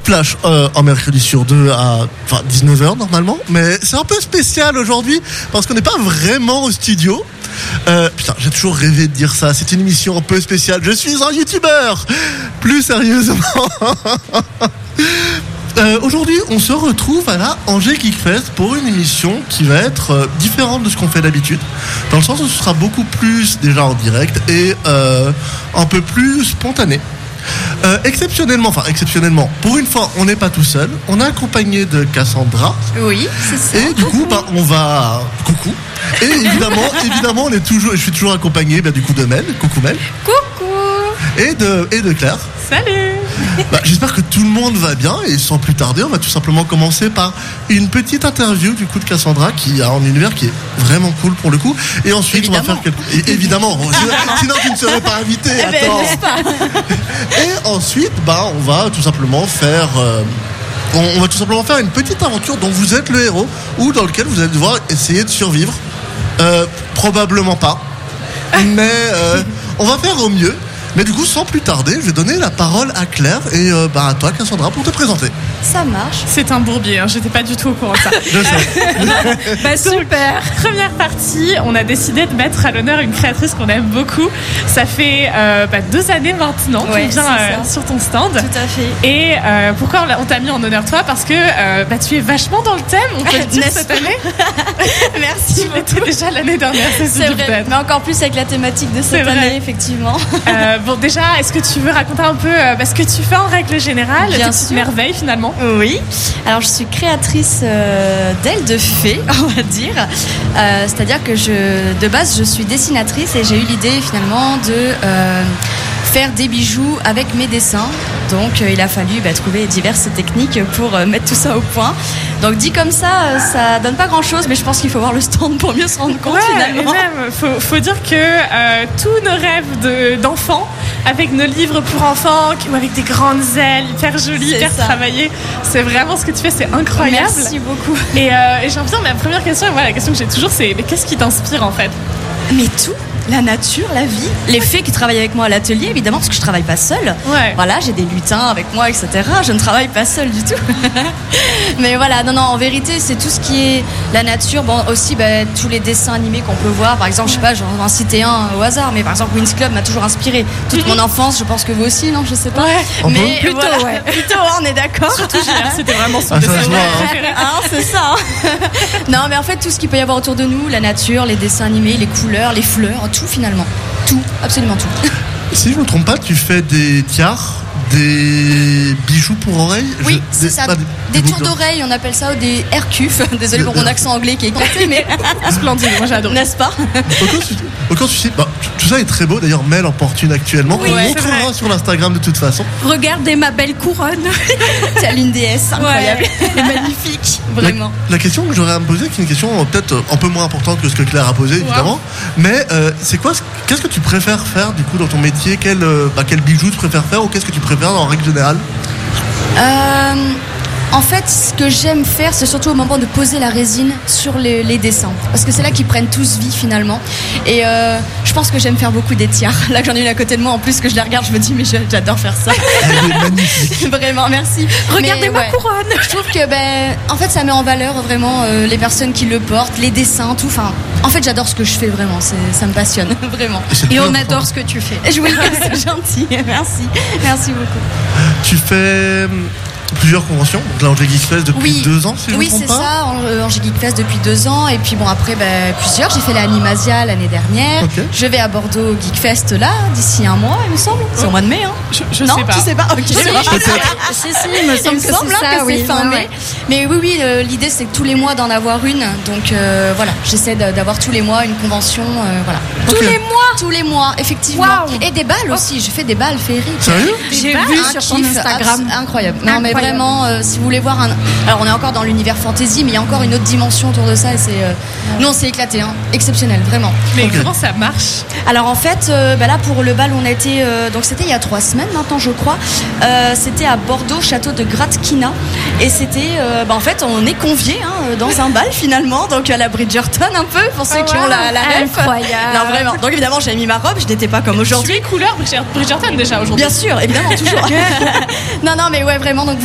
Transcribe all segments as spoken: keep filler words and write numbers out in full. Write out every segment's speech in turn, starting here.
Flash euh, en mercredi sur deux à enfin, dix-neuf heures normalement, mais c'est un peu spécial aujourd'hui parce qu'on n'est pas vraiment au studio. Euh, putain, j'ai toujours rêvé de dire ça. C'est une émission un peu spéciale. Je suis un youtubeur. Plus sérieusement. euh, aujourd'hui, on se retrouve à la Angers Geek Fest pour une émission qui va être euh, différente de ce qu'on fait d'habitude. Dans le sens où ce sera beaucoup plus déjà en direct et euh, un peu plus spontané. Euh, exceptionnellement, enfin exceptionnellement, pour une fois, on n'est pas tout seul. On est accompagné de Cassandra. Oui, c'est ça. Et du coup, bah, on va. Coucou. Et évidemment, évidemment, on est toujours. Je suis toujours accompagné, bah, du coup, de Mel. Coucou Mel. Coucou. Et de et de Claire. Salut. Bah, j'espère que tout le monde va bien et sans plus tarder, on va tout simplement commencer par une petite interview du coup de Cassandra qui a un univers qui est vraiment cool pour le coup. Et ensuite, évidemment. on va faire quelque... Et évidemment, je... sinon tu ne serais pas invité. Eh ben, n'est-ce pas. Et ensuite, bah, on va tout simplement faire. Euh... On, on va tout simplement faire une petite aventure dont vous êtes le héros ou dans lequel vous allez devoir essayer de survivre. Euh, probablement pas, mais euh, on va faire au mieux. Mais du coup, sans plus tarder, je vais donner la parole à Claire et euh, bah, à toi, Cassandra, pour te présenter. Ça marche. C'est un bourbier, hein, j'étais pas du tout au courant de ça. Je sais. Bah, super. Première partie, on a décidé de mettre à l'honneur une créatrice qu'on aime beaucoup. Ça fait euh, bah, deux années maintenant ouais, qu'on vient euh, sur ton stand. Tout à fait. Et euh, pourquoi on t'a mis en honneur toi? Parce que euh, bah, tu es vachement dans le thème, on peut le dire cette année. Merci. Tu l'étais déjà l'année dernière, c'est, c'est vrai. Peut-être. Mais encore plus avec la thématique de cette année, effectivement. Euh, bon, déjà, est-ce que tu veux raconter un peu euh, ce que tu fais en règle générale, Bien tes petites merveilles finalement? Oui. Alors, je suis créatrice euh, d'ailes de fées, on va dire. Euh, c'est-à-dire que je, de base, je suis dessinatrice et j'ai eu l'idée finalement de euh, faire des bijoux avec mes dessins. Donc, euh, il a fallu bah, trouver diverses techniques pour euh, mettre tout ça au point. Donc, dit comme ça, euh, ça donne pas grand-chose, mais je pense qu'il faut voir le stand pour mieux se rendre compte ouais, finalement. Et même, faut, faut dire que euh, tous nos rêves de, d'enfants, avec nos livres pour enfants, ou avec des grandes ailes, hyper jolies, c'est hyper ça. travaillées, c'est vraiment ce que tu fais, c'est incroyable. Merci beaucoup. Et, euh, et j'ai envie de dire, ma première question, et voilà, la question que j'ai toujours, c'est mais qu'est-ce qui t'inspire en fait? Mais tout. La nature, la vie, les fées qui travaillent avec moi à l'atelier, évidemment, parce que je travaille pas seule. Ouais. Voilà, j'ai des lutins avec moi, et cetera. Je ne travaille pas seule du tout. Mais voilà, non, non, en vérité, c'est tout ce qui est la nature. Bon, aussi, bah, tous les dessins animés qu'on peut voir. Par exemple, je sais pas, j'en vais en citer un au hasard, mais par exemple, Winx Club m'a toujours inspiré. Toute mm-hmm. mon enfance, je pense que vous aussi, non, je sais pas. Ouais. Mais plutôt, voilà, ouais. Plutôt, on est d'accord. Surtout J R, c'était vraiment son ah, dessin préféré. Ah, c'est ça. Non, mais en fait, tout ce qu'il peut y avoir autour de nous, la nature, les dessins animés, les couleurs, les fleurs, tout finalement. Tout, absolument tout. Si je ne me trompe pas, tu fais des tiares, des bijoux pour oreilles. Oui, je... c'est des... ça. Ah, des, des tours d'oreilles, on appelle ça, ou des aircufs. Désolé pour mon accent anglais qui est éclaté, mais splendide, moi j'adore. N'est-ce pas? Aucun souci. Bah, tout ça est très beau. D'ailleurs, Mel en porte une actuellement. Oui, on ouais, montrera sur l'Instagram de toute façon. Regardez ma belle couronne. C'est une déesse incroyable. Ouais. Elle est magnifique, vraiment. La, la question que j'aurais à me poser, qui est une question peut-être un peu moins importante que ce que Claire a posé, évidemment. Wow. Mais euh, c'est quoi, qu'est-ce que tu préfères faire du coup dans ton métier? Quel, euh, bah, quel bijou tu préfères faire ou qu'est-ce que tu préfères en règle générale? euh, En fait, ce que j'aime faire, c'est surtout au moment de poser la résine sur les, les dessins. Parce que c'est là qu'ils prennent tous vie finalement. Et euh, je pense que j'aime faire beaucoup des tiares. Là, j'en ai une à côté de moi. En plus, que je la regarde, je me dis, mais j'adore faire ça. Elle est magnifique. Vraiment, merci. Regardez mais, ma ouais, couronne. Je trouve que, ben, en fait, ça met en valeur vraiment euh, les personnes qui le portent, les dessins, tout. Enfin, en fait, j'adore ce que je fais vraiment. C'est, ça me passionne, vraiment. Et, Et on adore ce que tu fais. Oui, c'est gentil. Merci. Merci beaucoup. Tu fais plusieurs conventions, donc là Angers Geek Fest depuis oui. deux ans, si je oui, ne me trompe pas. Oui, c'est ça, Angers Geek Fest depuis deux ans, et puis bon, après, ben, plusieurs. J'ai fait la Animasia l'année dernière. Okay. Je vais à Bordeaux Geek Fest là, d'ici un mois, il me semble. C'est oh. au mois de mai, hein. Je, je non, sais pas. Tu sais pas, ok. Si, si, si, il me semble, il me semble que, ça, que oui. c'est fin mai. Ouais. Mais oui, oui, euh, l'idée c'est que tous les mois d'en avoir une. Donc euh, voilà, j'essaie d'avoir tous les mois une convention. Euh, voilà. Okay. Tous les mois Tous les mois, effectivement. Wow. Et des balles aussi, je fais des balles féeriques. Sérieux? J'ai vu sur ton Instagram. Incroyable. Incroyable. Non, mais vraiment, euh, si vous voulez voir un. Alors, on est encore dans l'univers fantasy, mais il y a encore une autre dimension autour de ça. Et c'est. Euh... Ouais. Non, c'est éclaté, hein. Exceptionnel, vraiment. Mais okay. Comment ça marche? Alors, en fait, euh, bah là, pour le bal, on a été. Euh, donc, c'était il y a trois semaines maintenant, je crois. Euh, c'était à Bordeaux, château de Gratkina. Et c'était. Euh, bah, en fait, on est conviés hein, dans un bal finalement. Donc, à la Bridgerton, un peu, pour ceux oh, qui wow. ont la, la ref. Incroyable. Non, vraiment. Donc, évidemment, j'ai mis ma robe, je n'étais pas comme aujourd'hui. Tu es couleur Bridgerton déjà aujourd'hui. Bien sûr, évidemment, toujours. Non, non, mais ouais, vraiment. Donc, vous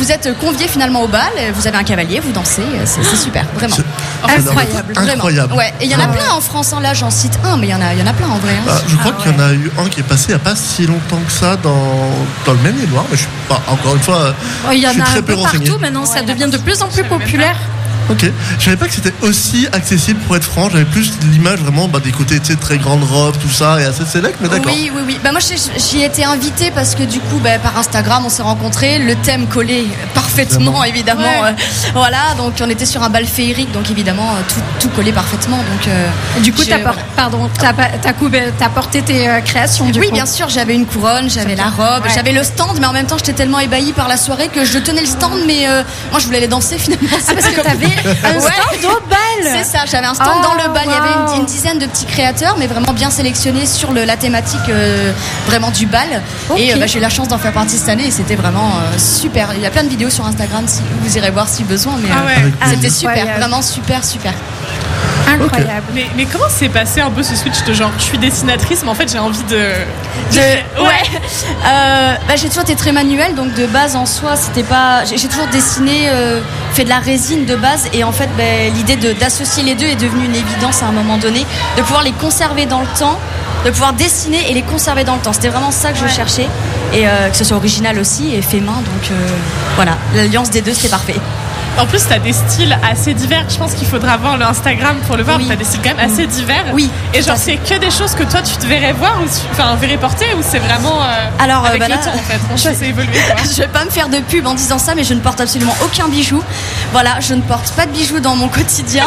vous êtes conviés finalement au bal, vous avez un cavalier, vous dansez, c'est, c'est super, vraiment. C'est Incroyable, vraiment. Incroyable. Ouais, et il y en a plein en France, hein. Là j'en cite un, mais il y en a, il y en a plein en vrai. Hein. Ah, je crois Ah, qu'il y en ouais. a eu un qui est passé il n'y a pas si longtemps que ça dans, dans le Maine-et-Loire, mais je suis pas, encore une fois, Il y je en suis a très un peu peu renseigné. partout maintenant, ça Ouais, devient de plus en plus je savais même populaire. Ok, je savais pas que c'était aussi accessible pour être franc. J'avais plus l'image vraiment bah, des côtés tu sais, très grande robe, tout ça, et assez sélect, mais d'accord. Oui, oui, oui. Bah, moi, j'y j'y ai été invitée parce que du coup, bah, par Instagram, on s'est rencontrés. Le thème collait parfaitement, Vraiment. évidemment. Ouais. Euh, voilà, donc on était sur un bal féerique, donc évidemment, euh, tout, tout collait parfaitement. Donc, euh, Du coup, je- t'as, por- pardon, t'as, pas- t'as, coupé- t'as porté tes euh, créations. Du Oui, coup. bien sûr, j'avais une couronne, j'avais la robe, Ouais. j'avais le stand, mais en même temps, j'étais tellement ébahie par la soirée que je tenais le stand, mais euh, moi, je voulais aller danser finalement. Ah, parce que t'avais un Ouais. stand au bal. C'est ça, j'avais un stand Oh, dans le bal. Il y avait wow. une, une dizaine de petits créateurs, mais vraiment bien sélectionnés sur le, la thématique euh, vraiment du bal. Ok. Et euh, bah, j'ai eu la chance d'en faire partie cette année et c'était vraiment euh, super. Il y a plein de vidéos sur Instagram, si vous irez voir si besoin. Mais Ah ouais. euh, Avec c'était plaisir. super, Incroyable. vraiment super, super. Incroyable. Mais, mais comment s'est passé un peu ce switch de genre je suis dessinatrice mais en fait j'ai envie de... De- ouais. Euh, bah, j'ai toujours été très manuelle, donc de base en soi, c'était pas. J'ai j'ai toujours dessiné, euh, fait de la résine de base, et en fait, bah, l'idée de- d'associer les deux est devenue une évidence à un moment donné, de pouvoir les conserver dans le temps, de pouvoir dessiner et les conserver dans le temps. C'était vraiment ça que je Ouais. cherchais, et euh, que ce soit original aussi et fait main, donc euh, voilà, l'alliance des deux, c'était parfait. En plus t'as des styles assez divers. Je pense qu'il faudra voir le Instagram pour le voir. Oui. T'as des styles quand même assez divers. Oui, Et tout genre à c'est que des choses que toi tu te verrais voir ou tu- enfin verrais porter ou c'est vraiment euh, Alors, euh, avec bah le là, temps en fait. Franchement je- c'est évolué quoi. Je vais pas me faire de pub en disant ça, mais je ne porte absolument aucun bijou. Voilà, je ne porte pas de bijoux dans mon quotidien.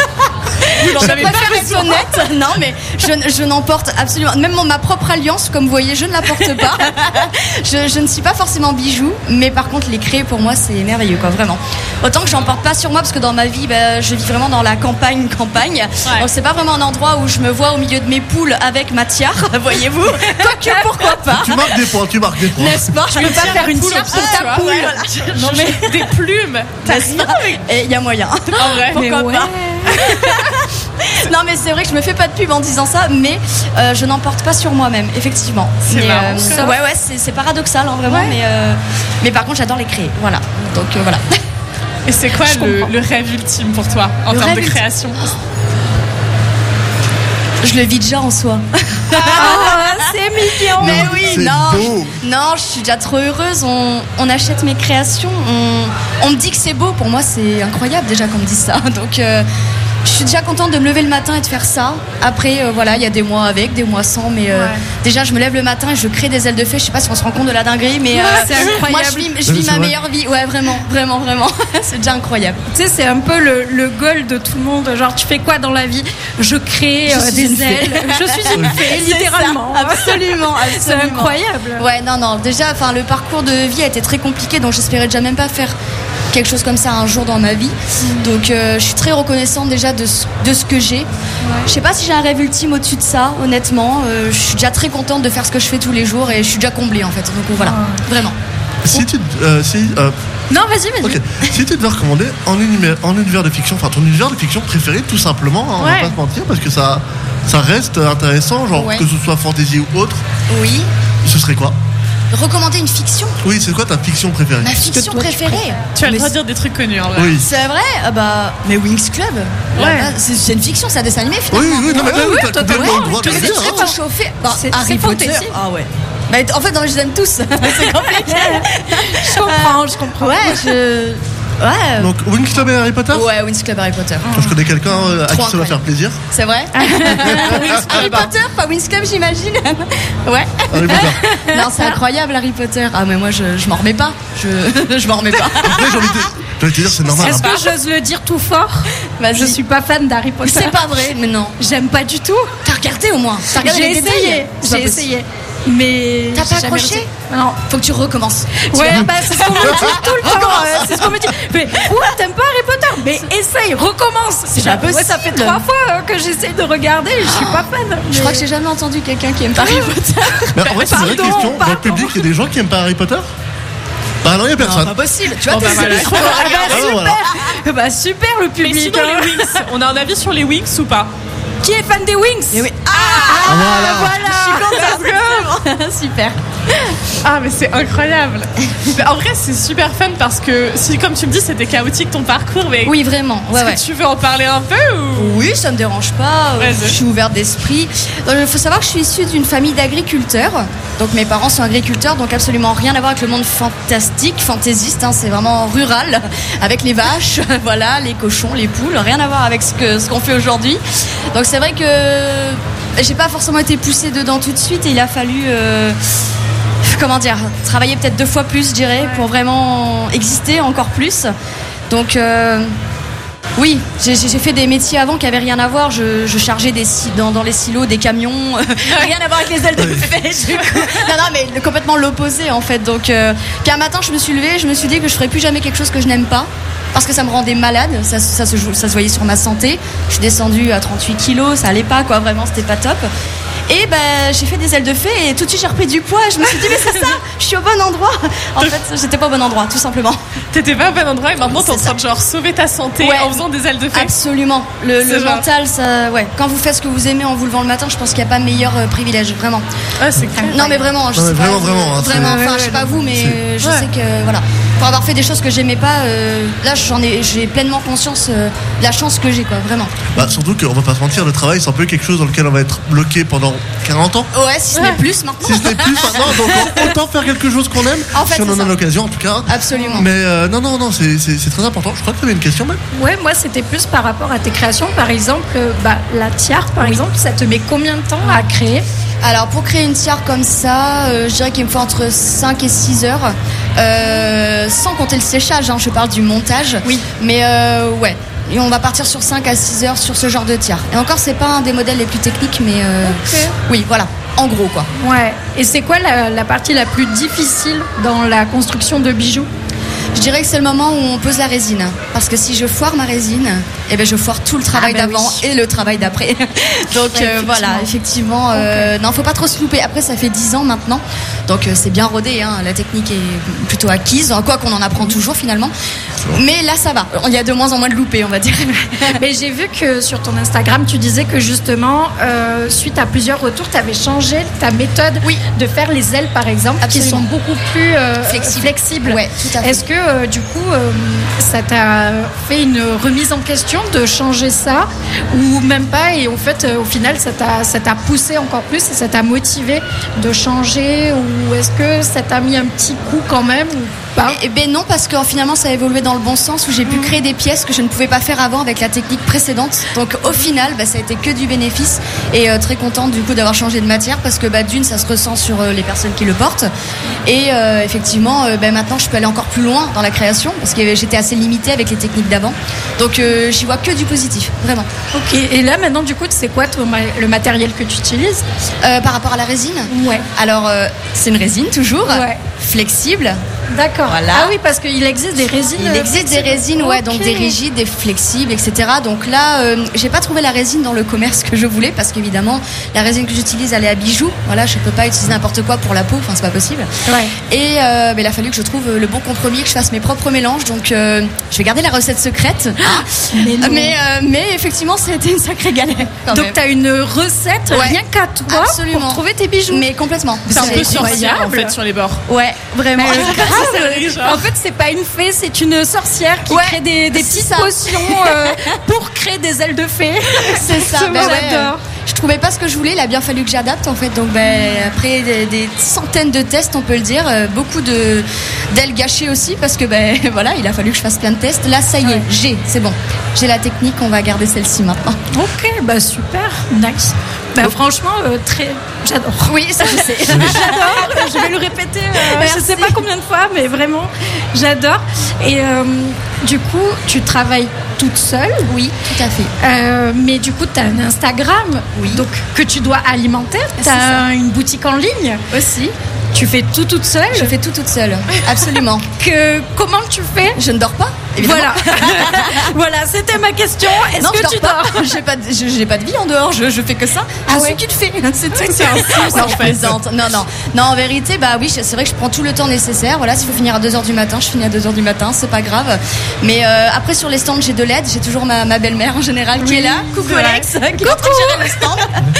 Je Vous en avez préfère pas être honnête. Non, mais je, n- je n'en porte absolument. Même mon- ma propre alliance, comme vous voyez, je ne la porte pas. Je, je ne suis pas forcément bijou, mais par contre, les craies, pour moi, c'est merveilleux, quoi, vraiment. Autant que j'en porte pas sur moi, parce que dans ma vie, bah, je vis vraiment dans la campagne, campagne. Ouais. Donc, c'est pas vraiment un endroit où je me vois au milieu de mes poules avec ma tiare, voyez-vous. Quoique, pourquoi pas. Tu marques des points, tu marques des points. N'est-ce pas? Je peux pas tiare faire à une poule tiare au pour pied, ta tu vois, poule. ouais. Voilà. Non mais des plumes. T'as N'est-ce rien pas? avec... Et il y a moyen. En vrai. Pourquoi ouais. pas? Non, mais c'est vrai que je me fais pas de pub en disant ça, mais euh, je n'en porte pas sur moi-même, effectivement. C'est Mais, marrant, euh, ça. ouais, ouais, c'est, c'est paradoxal, hein, vraiment. Ouais. Mais, euh, mais par contre, j'adore les créer. Voilà. Donc euh, voilà. Et c'est quoi Je le, comprends. le rêve ultime pour toi en Le termes de rêve création? Je le vis déjà en soi. Ah, c'est mignon. Mais oui, c'est non, beau. je, non, je suis déjà trop heureuse. On, on achète mes créations. On, on me dit que c'est beau. Pour moi, c'est incroyable déjà qu'on me dise ça. Donc, euh, je suis déjà contente de me lever le matin et de faire ça. Après, euh, voilà, il y a des mois avec, des mois sans. Mais euh, Ouais. déjà, je me lève le matin et je crée des ailes de fée. Je sais pas si on se rend compte de la dinguerie, mais euh, c'est incroyable. moi, je vis, je Oui, vis c'est ma vrai. meilleure vie. Ouais, vraiment, vraiment, vraiment. C'est déjà incroyable. Tu sais, c'est un peu le, le goal de tout le monde. Genre, tu fais quoi dans la vie? Je crée Je euh, suis une des fée. ailes. Je suis une fée, C'est littéralement. ça, absolument, C'est absolument. incroyable. Ouais, non, non. Déjà, enfin, le parcours de vie a été très compliqué, donc j'espérais déjà même pas faire quelque chose comme ça un jour dans ma vie. Donc, euh, je suis très reconnaissante déjà de ce, de ce que j'ai. Je sais pas si j'ai un rêve ultime au-dessus de ça, honnêtement. Euh, je suis déjà très contente de faire ce que je fais tous les jours et je suis déjà comblée en fait. Donc euh, voilà, vraiment. Si tu, euh, si, euh, Non, vas-y, vas-y. ok. Si tu devais recommander en univers, en univers de fiction, enfin ton univers de fiction préféré, tout simplement, hein, on Ouais. va pas se mentir, parce que ça, ça reste intéressant, genre Ouais. que ce soit fantasy ou autre, Oui. ce serait quoi? Recommander une fiction. Oui, c'est quoi ta fiction préférée? Ma fiction toi, tu préférée. Tu as le Mais droit de dire des trucs connus en vrai. Oui. C'est vrai? Ah bah, mais Wings Club. Ouais. là-bas, C'est c'est une fiction, c'est un dessin animé Oui, finalement. oui, non, mais là, oui, t'as totalement. complètement le droit de Je le sais dire. très hein. pas chauffer. Bah, C'est- Harry c'est Potter. fantasy. Ah ouais. Bah, en fait, non, je les aime tous. C'est compliqué. Je comprends, je comprends. Ouais, je. Ouais. Donc, Wings Club et Harry Potter? Ouais, Wings Club Harry Potter. Je connais quelqu'un euh, à Trop qui ça va faire incroyable. plaisir. C'est vrai? Harry Potter, pas Wings Club, j'imagine. Ouais. Harry Potter. Non, c'est incroyable, Harry Potter. Ah, mais moi, je, je m'en remets pas. Je, je m'en remets pas. Après, j'ai envie de te j'ai envie de te dire, c'est normal. Est-ce hein. que j'ose le dire tout fort? Vas-y. Je suis pas fan d'Harry Potter. C'est pas vrai, mais non. J'aime pas du tout. T'as regardé au moins? T'as regardé J'ai les détails? essayé. C'est pas J'ai possible. essayé. Mais. T'as j'ai pas jamais accroché? réussi. Non. Faut que tu recommences. Tu Ouais, verras. bah c'est ce qu'on me dit tout le temps. euh, C'est ce qu'on me dit. Mais ouais, t'aimes pas Harry Potter? Mais essaye, recommence. C'est pas Ouais, ça fait possible. trois fois euh, que j'essaye de regarder et je suis pas fan. Je crois que j'ai jamais entendu quelqu'un qui aime pas Harry Potter. Mais en vrai, c'est une vraie Pardon, question. Dans le pardon. public, il y a des gens qui aiment pas Harry Potter? Bah non, il y a personne. Pas possible. Tu vois, Bon, t'es bah, voilà. sûr. Ah bah, Ah, voilà. super. Bah super le Mais public. sinon hein. les Wings, on a un avis sur les Wings ou pas? Qui est fan des Wings? Mais oui. Ah, voilà. voilà. Super. Ah mais c'est incroyable. Mais en vrai c'est super fun parce que si comme tu me dis c'était chaotique ton parcours, mais Oui, vraiment. Ouais, est-ce ouais. que tu veux en parler un peu ou... Oui, ça me dérange pas. Vas-y. Je suis ouverte d'esprit. Il faut savoir que je suis issue d'une famille d'agriculteurs. Donc mes parents sont agriculteurs, donc absolument rien à voir avec le monde fantastique, fantaisiste. Hein, c'est vraiment rural, avec les vaches, voilà, les cochons, les poules. Rien à voir avec ce que ce qu'on fait aujourd'hui. Donc c'est vrai que j'ai pas forcément été poussée dedans tout de suite. Et il a fallu, euh, comment dire, travailler peut-être deux fois plus, je dirais, ouais. pour vraiment exister encore plus. Donc euh, oui, j'ai, j'ai fait des métiers avant qui avaient rien à voir. Je, je chargeais des, dans, dans les silos des camions, rien à voir avec les ailes de fée. Du coup. Non, non, mais complètement l'opposé en fait. Donc, euh, puis un matin, je me suis levée, je me suis dit que je ferais plus jamais quelque chose que je n'aime pas. Parce que ça me rendait malade, ça, ça, se, ça se voyait sur ma santé. Je suis descendue à trente-huit kilos, ça allait pas quoi, vraiment, c'était pas top. Et ben j'ai fait des ailes de fée et tout de suite j'ai repris du poids. Je me suis dit mais c'est ça, je suis au bon endroit. En fait j'étais pas au bon endroit tout simplement. T'étais pas au bon endroit et maintenant t'es en train ça. de genre sauver ta santé ouais. en faisant des ailes de fée. Absolument. Le, le genre... mental, ça, ouais. Quand vous faites ce que vous aimez en vous levant le matin, je pense qu'il n'y a pas meilleur euh, privilège, vraiment. Ah c'est clair. Non mais vraiment, je non, sais mais pas. Vraiment, vraiment. Hein, vraiment. Enfin, ouais, je sais pas vous, mais c'est... je ouais. sais que voilà. Pour avoir fait des choses que j'aimais pas, euh, là j'en ai, j'ai pleinement conscience euh, de la chance que j'ai quoi, vraiment. Bah surtout qu'on va pas se mentir, le travail c'est un peu quelque chose dans lequel on va être bloqué pendant quarante ans. Ouais, si ce ouais. n'est plus maintenant. Si ce n'est plus maintenant, donc autant faire quelque chose qu'on aime, en fait, si on en a l'occasion en tout cas. Absolument. Mais euh, non, non, non, c'est, c'est, c'est très important. Je crois que tu avais une question même. Ouais, moi c'était plus par rapport à tes créations. Par exemple, euh, bah, la tiare par oui. exemple, ça te met combien de temps à créer ? Alors pour créer une tiare comme ça, euh, je dirais qu'il me faut entre cinq et six heures, euh, sans compter le séchage, hein, je parle du montage. Oui. Mais euh, ouais, et on va partir sur cinq à six heures sur ce genre de tiare. Et encore, c'est pas un des modèles les plus techniques, mais euh, okay. oui, voilà, en gros quoi. Ouais. Et c'est quoi la, la partie la plus difficile dans la construction de bijoux ? Je dirais que c'est le moment où on pose la résine. Parce que si je foire ma résine, eh ben je foire tout le travail ah bah d'avant oui. et le travail d'après. Donc ouais, euh, voilà, effectivement. Euh, okay. Non, faut pas trop se louper. Après, ça fait dix ans maintenant. Donc euh, c'est bien rodé. Hein. La technique est plutôt acquise. Quoi qu'on en apprend toujours finalement. Mais là, ça va. Il y a de moins en moins de loupés, on va dire. Mais j'ai vu que sur ton Instagram, tu disais que justement, euh, suite à plusieurs retours, tu avais changé ta méthode oui. de faire les ailes, par exemple, Absolument. qui sont beaucoup plus euh, flexibles. flexibles. Ouais, tout à fait. Est-ce que euh, du coup, euh, ça t'a fait une remise en question de changer ça, ou même pas, et en fait, euh, au final, ça t'a, ça t'a poussé encore plus et ça t'a motivé de changer, ou est-ce que ça t'a mis un petit coup quand même ou pas ? Eh ben non, parce que finalement, ça a évolué dans le bon sens, où j'ai pu créer des pièces que je ne pouvais pas faire avant avec la technique précédente. Donc au final, bah, ça a été que du bénéfice, et euh, très contente du coup d'avoir changé de matière, parce que bah, d'une, ça se ressent sur euh, les personnes qui le portent, et euh, effectivement, euh, bah, maintenant, je peux aller encore plus loin dans la création, parce que j'étais assez limitée avec les techniques d'avant. Donc euh, j'y vois que du positif, vraiment. Ok. Et là maintenant, du coup, c'est quoi ton, le matériel que tu utilises euh, par rapport à la résine ? Ouais. Alors euh, c'est une résine toujours, ouais. flexible. D'accord. Voilà. Ah oui, parce qu'il existe des résines. Il existe des résines, ouais, okay. donc des rigides, des flexibles, et cetera. Donc là, euh, j'ai pas trouvé la résine dans le commerce que je voulais, parce qu'évidemment, la résine que j'utilise, elle est à bijoux. Voilà, je peux pas utiliser n'importe quoi pour la peau, enfin c'est pas possible. Ouais. Et euh, mais il a fallu que je trouve le bon compromis, que je fasse mes propres mélanges. Donc euh, je vais garder la recette secrète. Ah, mais non. mais, euh, mais effectivement, ça a été une sacrée galère. Donc tu as une recette ouais. rien qu'à toi Absolument. pour trouver tes bijoux. Mais complètement. C'est un peu sorcière en fait sur les bords. Ouais, vraiment. En fait, c'est pas une fée, c'est une sorcière qui ouais, crée des, des petites ça. potions euh, pour créer des ailes de fée. C'est ça, bah ouais, j'adore. Je trouvais pas ce que je voulais, il a bien fallu que j'adapte en fait. Donc ben, après des, des centaines de tests, on peut le dire, euh, beaucoup de d'ailes gâchées aussi, parce que ben voilà, il a fallu que je fasse plein de tests. Là, ça y est, ouais. j'ai, c'est bon. J'ai la technique, on va garder celle-ci maintenant. Ok, bah super, nice. Bah oh. franchement, euh, très, j'adore. Oui, ça je sais. J'adore. Je vais le répéter. Euh, je sais pas combien de fois, mais vraiment, j'adore. Et euh, du coup, tu travailles toute seule. Oui, tout à fait. Euh, mais du coup, tu as un Instagram, oui. donc que tu dois alimenter. Tu as une boutique en ligne aussi. Tu fais tout toute seule ? Je fais tout toute seule, absolument. Que, comment tu fais ? Je ne dors pas, évidemment. Voilà, voilà, c'était ma question. Est-ce non, que je tu dors, dors ? pas. J'ai pas, de, j'ai pas de vie en dehors, je, je fais que ça. Je ah suis ouais qu'une fée, c'est tout. C'est un fou, non, je plaisante. Non, non. Non, en vérité, bah oui, c'est vrai que je prends tout le temps nécessaire. Voilà, s'il faut finir à deux heures du matin, je finis à deux heures du matin, c'est pas grave. Mais euh, après, sur les stands, j'ai de l'aide. J'ai toujours ma, ma belle-mère en général qui oui, est là. Coucou Alex, qui va gère le stand.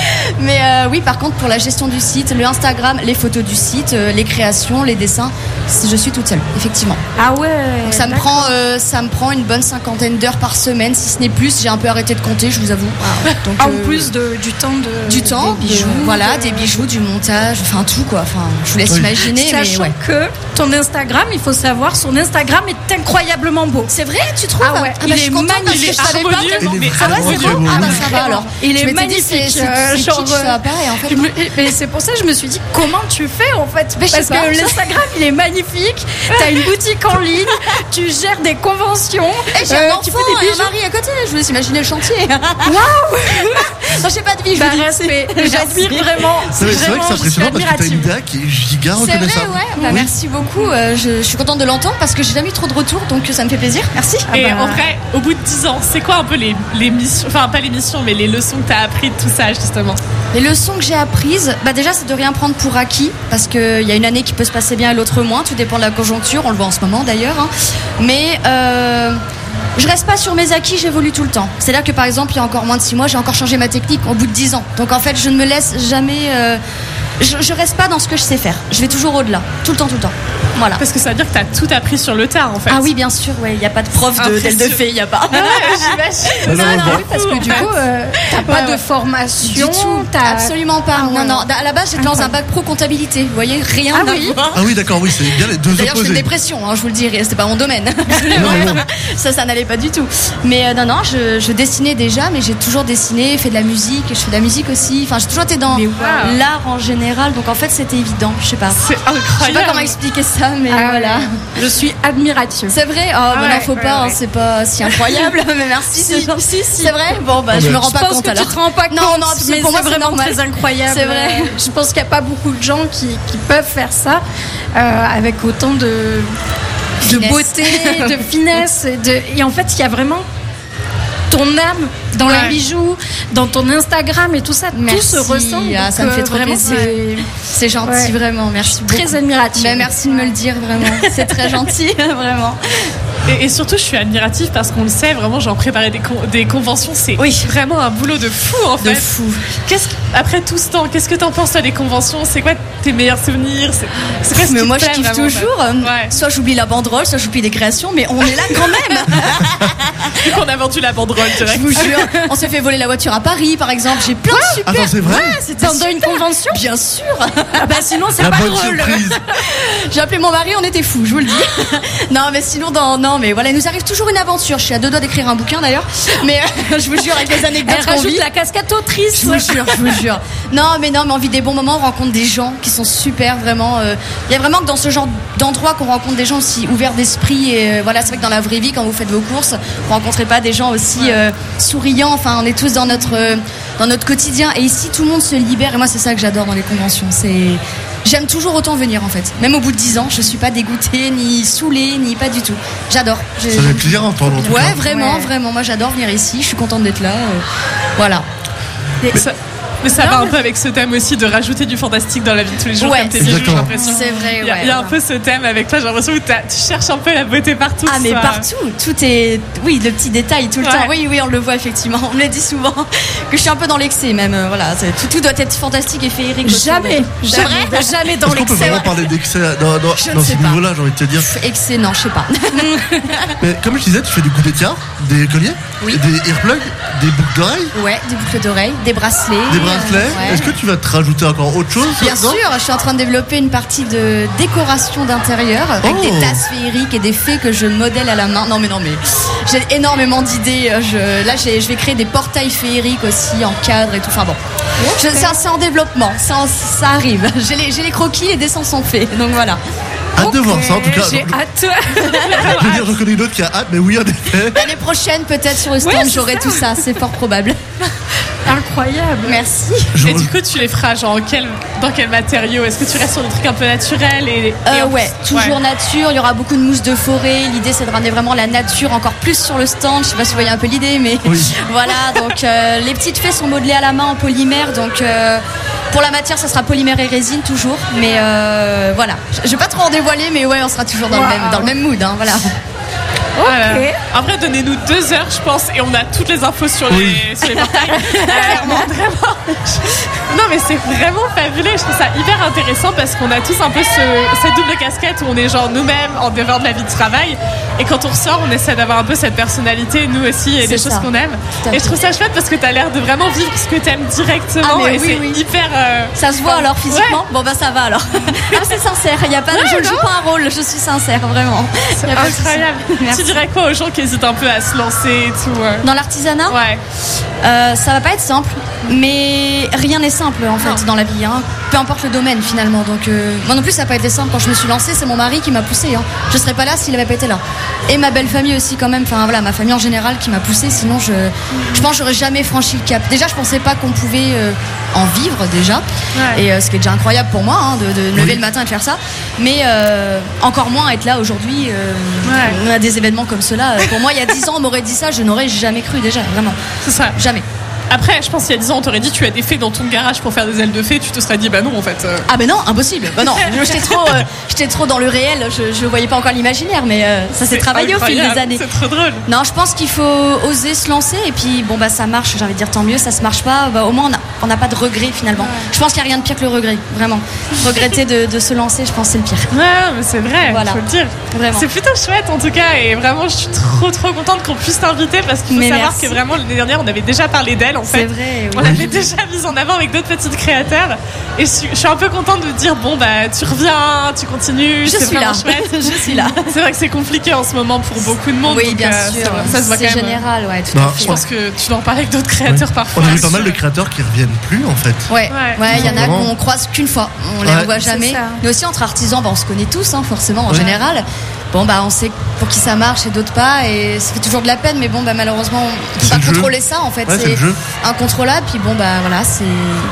Mais euh, oui, par contre, pour la gestion du site, le Instagram, les photos du site, euh, les créations, les dessins, je suis toute seule, effectivement. Ah ouais. Donc ça me prend, euh, ça me prend une bonne cinquantaine d'heures par semaine, si ce n'est plus. J'ai un peu arrêté de compter, je vous avoue. Donc, en euh, plus de, du temps de du temps, des bijoux, de- voilà, de- des bijoux, du montage, enfin tout quoi. Enfin, je vous laisse Oui. imaginer, mais Sachant ouais. que ton Instagram, il faut savoir, son Instagram est incroyablement beau. C'est vrai, tu trouves? Ah ouais, bah, il je suis est contente parce magnifique, que je savais pas harmonieux, que- Il est mais Ah ouais, vraiment c'est très bon. beau. Ah bah ça va alors. Il Je est m'étais dit, magnifique. c'est- euh, c'est genre, kitsch, ça va pas, et en fait, je me- et c'est pour ça que je me suis dit comment tu fais en fait, Mais je sais parce pas. que l'Instagram il est magnifique. T'as une boutique en ligne, tu gères des conventions, Eh, j'ai euh, un tu enfant fais des et un bijoux. mari à côté, je vous laisse imaginer le chantier. Waouh. Non, j'ai pas de bijoux. Bah, respect. J'admire vraiment. C'est vrai, c'est vrai que c'est vraiment, je suis impressionnant parce que t'as une admirative. D A qui est giga C'est vrai, reconnaissable. ouais. Bah, Oui. merci beaucoup. euh, je, je suis contente de l'entendre parce que j'ai jamais eu trop de retours, donc ça me fait plaisir. Merci. Et bah. en vrai, au bout de dix ans, c'est quoi un peu les, les missions, enfin pas les missions, mais les leçons que t'as appris de tout ça justement? Les leçons que j'ai apprises, bah déjà c'est de rien prendre pour acquis parce qu'il y a une année qui peut se passer bien et l'autre moins, tout dépend de la conjoncture, on le voit en ce moment d'ailleurs. hein. Mais euh, je reste pas sur mes acquis, j'évolue tout le temps. C'est-à-dire que par exemple, il y a encore moins de six mois, j'ai encore changé ma technique au bout de dix ans. Donc en fait, je ne me laisse jamais... euh, je, je reste pas dans ce que je sais faire. Je vais toujours au-delà, tout le temps, tout le temps. Voilà. Parce que ça veut dire que t'as tout appris sur le tard en fait. Ah oui, bien sûr, ouais, il n'y a pas de prof de d'elle de fée, il n'y a pas. J'imagine. Non, non, non. Oui, parce que du coup, euh, t'as pas Ouais, de ouais. Du formation, tout, t'as absolument pas. Ah ouais. Non, non, à la base j'étais dans un bac pro comptabilité, vous voyez, rien Ah à oui. voir. Ah oui, d'accord, oui, c'est bien les deux D'ailleurs, je fais une opposés. dépression, hein, je vous le dirai, c'était pas mon domaine. non, non. ça, ça n'allait pas du tout. Mais euh, non, non, je, je dessinais déjà, mais j'ai toujours dessiné, fait de la musique, je fais de la musique aussi. Enfin, j'ai toujours été dans Mais waouh. l'art en général, donc en fait, c'était évident, je sais pas. C'est Je sais incroyable. pas comment expliquer ça, mais Ah, voilà. Je suis admirative. C'est vrai, oh, bah ouais, non, faut ouais, pas, hein, ouais. c'est pas si incroyable, mais merci. Si, c'est gentil. si, si. C'est vrai. Bon, bah, Ah, je mais- me rends Je pas pense compte que alors. tu te rends pas compte, Non, non, parce que mais pour moi, c'est c'est vraiment normal. très incroyable. C'est vrai. Euh, Je pense qu'il n'y a pas beaucoup de gens qui, qui peuvent faire ça euh, avec autant de, de Finesse. beauté, de finesse. Et, de, et en fait, il y a vraiment ton âme dans Ouais. les bijoux, dans ton Instagram et tout ça. Merci. Tout se ressent. Ah, donc, ça me fait euh, trop vraiment, plaisir. c'est C'est gentil, Ouais. vraiment. Merci beaucoup. très admiratif. Mais merci de me le dire, vraiment. C'est très gentil, vraiment. Et, et surtout, je suis admirative parce qu'on le sait, vraiment, genre préparer des, con- des conventions, c'est Oui. vraiment un boulot de fou en fait. De fou. Qu'est-ce que- après tout ce temps, qu'est-ce que t'en penses toi des conventions? C'est quoi tes meilleurs souvenirs? C'est c'est quoi ce Mais qui moi, te je plaît kiffe vraiment, toujours. en fait Ouais. Soit j'oublie la banderole, soit j'oublie des créations, mais on est là quand même. Vu qu'on a vendu la banderole Je direct. vous jure. On s'est fait voler la voiture à Paris, par exemple. J'ai plein de super. Attends, c'est vrai? Ouais, c'était Pendant une super. convention Bien sûr. Ah bah sinon, c'est La pas bonne drôle. surprise. J'ai appelé mon mari, on était fous, je vous le dis. Non, mais sinon, dans, non, mais voilà, il nous arrive toujours une aventure. Je suis à deux doigts d'écrire un bouquin d'ailleurs, mais euh, je vous jure, avec les anecdotes Elle qu'on rajoute vit. la casquette autrice. Je vous jure, je vous jure. Non, mais non, mais on vit des bons moments, on rencontre des gens qui sont super, vraiment. euh, Il y a vraiment que dans ce genre d'endroit qu'on rencontre des gens aussi ouverts d'esprit. Et euh, voilà, c'est vrai que dans la vraie vie, quand vous faites vos courses, vous rencontrez pas des gens aussi euh, souriants. Enfin, on est tous dans notre euh, dans notre quotidien. Et ici, tout le monde se libère. Et moi, c'est ça que j'adore dans les conventions. C'est J'aime toujours autant venir en fait. Même au bout de dix ans, je suis pas dégoûtée, ni saoulée, ni pas du tout. J'adore. J'ai- Ça fait plaisir à entendre en tout Ouais, cas. vraiment, Ouais. vraiment. Moi, j'adore venir ici. Je suis contente d'être là. euh, Voilà. Mais ça, mais ça va un peu avec ce thème aussi de rajouter du fantastique dans la vie de tous les jours, Ouais, comme tes bijoux, j'ai exactement. l'impression. C'est vrai, Il y a, ouais. il y a un peu ce thème avec toi, j'ai l'impression que t'as- tu cherches un peu la beauté partout. Ah mais ça. partout, tout est, oui, le petit détail tout le Ouais. temps. Oui, oui, on le voit effectivement. On me l'a dit souvent que je suis un peu dans l'excès même. euh, Voilà, c'est- tout, tout doit être fantastique et féerique. autour Jamais, de- C'est jamais, vrai. jamais dans Est-ce qu'on peut l'excès. vraiment parler d'excès dans, dans, Je ne dans ce sais pas. niveau-là, j'ai envie de te dire? Excès, non, je sais pas. Mais comme je disais, tu fais du coup d'étiard, des colliers, Oui. des earplugs, des boucles d'oreilles, Ouais, des boucles d'oreilles, des bracelets. des bracelets. euh, ouais. Est-ce que tu vas te rajouter encore autre chose? Bien non sûr, je suis en train de développer une partie de décoration d'intérieur avec Oh. des tasses féeriques et des fées que je modèle à la main. Non mais non mais j'ai énormément d'idées. Je, là j'ai- je vais créer des portails féeriques aussi en cadre et tout. Enfin bon, Je- c'est c'est en développement, ça, en- ça arrive. J'ai les, j'ai les croquis, les dessins sont faits. Donc voilà. Hâte de voir ça en tout cas. J'ai Donc, hâte. je veux dire, j'en connais une autre qui a hâte, mais oui, en effet. L'année prochaine peut-être sur le stand Ouais, c'est j'aurai ça. tout ça. C'est fort probable. Incroyable. Merci. Je- Et du coup, tu les feras genre en quel, dans quel matériau? Est-ce que tu restes sur des trucs un peu naturels et, et Euh, en- ouais, toujours Ouais. nature. Il y aura beaucoup de mousse de forêt. L'idée, c'est de ramener vraiment la nature encore plus sur le stand. Je sais pas si vous voyez un peu l'idée, mais Oui. voilà. Donc, euh, les petites fées sont modelées à la main en polymère. Donc, euh, pour la matière, ça sera polymère et résine toujours. Mais euh, voilà, je je vais pas trop en dévoiler, mais ouais, on sera toujours dans, le, Wow. même, dans le même mood. Hein, voilà. Voilà. En vrai, donnez-nous deux heures, je pense, et on a toutes les infos sur les, Oui. sur les portails. Euh, vraiment. Non, mais c'est vraiment fabuleux. Je trouve ça hyper intéressant parce qu'on a tous un peu ce, cette double casquette où on est genre nous-mêmes en dehors de la vie de travail. Et quand on ressort, on essaie d'avoir un peu cette personnalité, nous aussi, et C'est des ça. choses qu'on aime. Et je trouve ça chouette parce que t'as l'air de vraiment vivre ce que t'aimes directement. Ah, mais et oui, c'est oui. hyper. Euh... Ça se voit alors physiquement. Bon bah ça va alors. Ah, c'est sincère. Il y a pas. Ouais, je ne non. joue pas un rôle. Je suis sincère vraiment. C'est Y a pas de souci. incroyable. Merci. Tu dirais quoi aux gens qui hésitent un peu à se lancer et tout euh Dans l'artisanat, Ouais. euh, ça va pas être simple, mais rien n'est simple en fait Non. dans la vie. Hein. Peu importe le domaine finalement. Donc euh, moi non plus ça n'a pas été simple quand je me suis lancée. C'est mon mari qui m'a poussée. Hein. Je serais pas là s'il avait pas été là. Et ma belle famille aussi quand même. Enfin voilà, ma famille en général qui m'a poussée. Sinon je, je pense que j'aurais jamais franchi le cap. Déjà je pensais pas qu'on pouvait euh, en vivre déjà. Ouais. Et euh, ce qui est déjà incroyable pour moi hein, de, de me lever le matin et de faire ça. Mais euh, encore moins être là aujourd'hui. Euh, Ouais. On a des événements comme cela. Euh, Pour moi il y a dix ans on m'aurait dit ça, je n'aurais jamais cru déjà vraiment. C'est ça. Jamais. Après, je pense qu'il y a dix ans, on t'aurait dit tu as des fées dans ton garage pour faire des ailes de fées. Tu te serais dit bah non en fait. euh. Ah ben non, impossible. Bah non, j'étais trop, euh, j'étais trop dans le réel. Je, je voyais pas encore l'imaginaire, mais euh, ça s'est C'est travaillé au fil incroyable, des années. C'est trop drôle. Non, je pense qu'il faut oser se lancer et puis bon bah ça marche. J'ai envie de dire tant mieux. Ça se marche pas, bah, au moins on a, on n'a pas de regret finalement. Je pense qu'il y a rien de pire que le regret, vraiment. Regretter de, de se lancer, je pense que c'est le pire. Ouais, mais c'est vrai. Voilà. Faut le dire. Vraiment. C'est plutôt chouette en tout cas et vraiment je suis trop trop contente qu'on puisse t'inviter parce qu'il faut Mais savoir merci. que vraiment l'année dernière on avait déjà parlé d'elle en fait. C'est vrai. On oui. l'avait déjà mise en avant avec d'autres petits créateurs et je suis, je suis un peu contente de dire bon bah tu reviens, tu continues, Je c'est suis vraiment là. chouette. Je suis là. C'est vrai que c'est compliqué en ce moment pour beaucoup de monde. Oui, donc, bien euh, sûr. Ça, ça se voit C'est quand même. général, ouais, tout Non, à fait. Je pense que tu dois en parler avec d'autres créateurs parfois. On a vu pas mal de créateurs qui reviennent plus en fait. Ouais, Ouais. ouais, il y en a Simplement. qu'on croise qu'une fois, on les Ouais. revoit C'est jamais. ça. Mais aussi entre artisans, bah, on se connaît tous, hein, forcément, en Ouais. général. Bon, bah, on sait pour qui ça marche et d'autres pas, et ça fait toujours de la peine, mais bon, bah, malheureusement, on peut C'est pas le jeu. contrôler ça, en fait. Ouais, c'est le jeu. incontrôlable, puis bon, bah, voilà, c'est.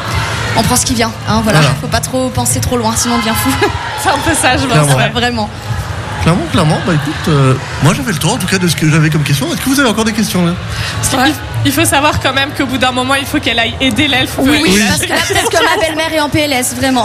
On prend ce qui vient, hein, voilà. Voilà. Faut pas trop penser trop loin, sinon on devient fou. C'est un peu ça, je pense. Clairement. ouais. Vraiment. Clairement, clairement, bah écoute, euh, moi j'avais le tour en tout cas de ce que j'avais comme question. Est-ce que vous avez encore des questions là? Parce qu'il- Il faut savoir quand même qu'au bout d'un moment, il faut qu'elle aille aider l'elfe. Oui, Oui. parce que là, peut-être que ma belle-mère est en P L S, vraiment.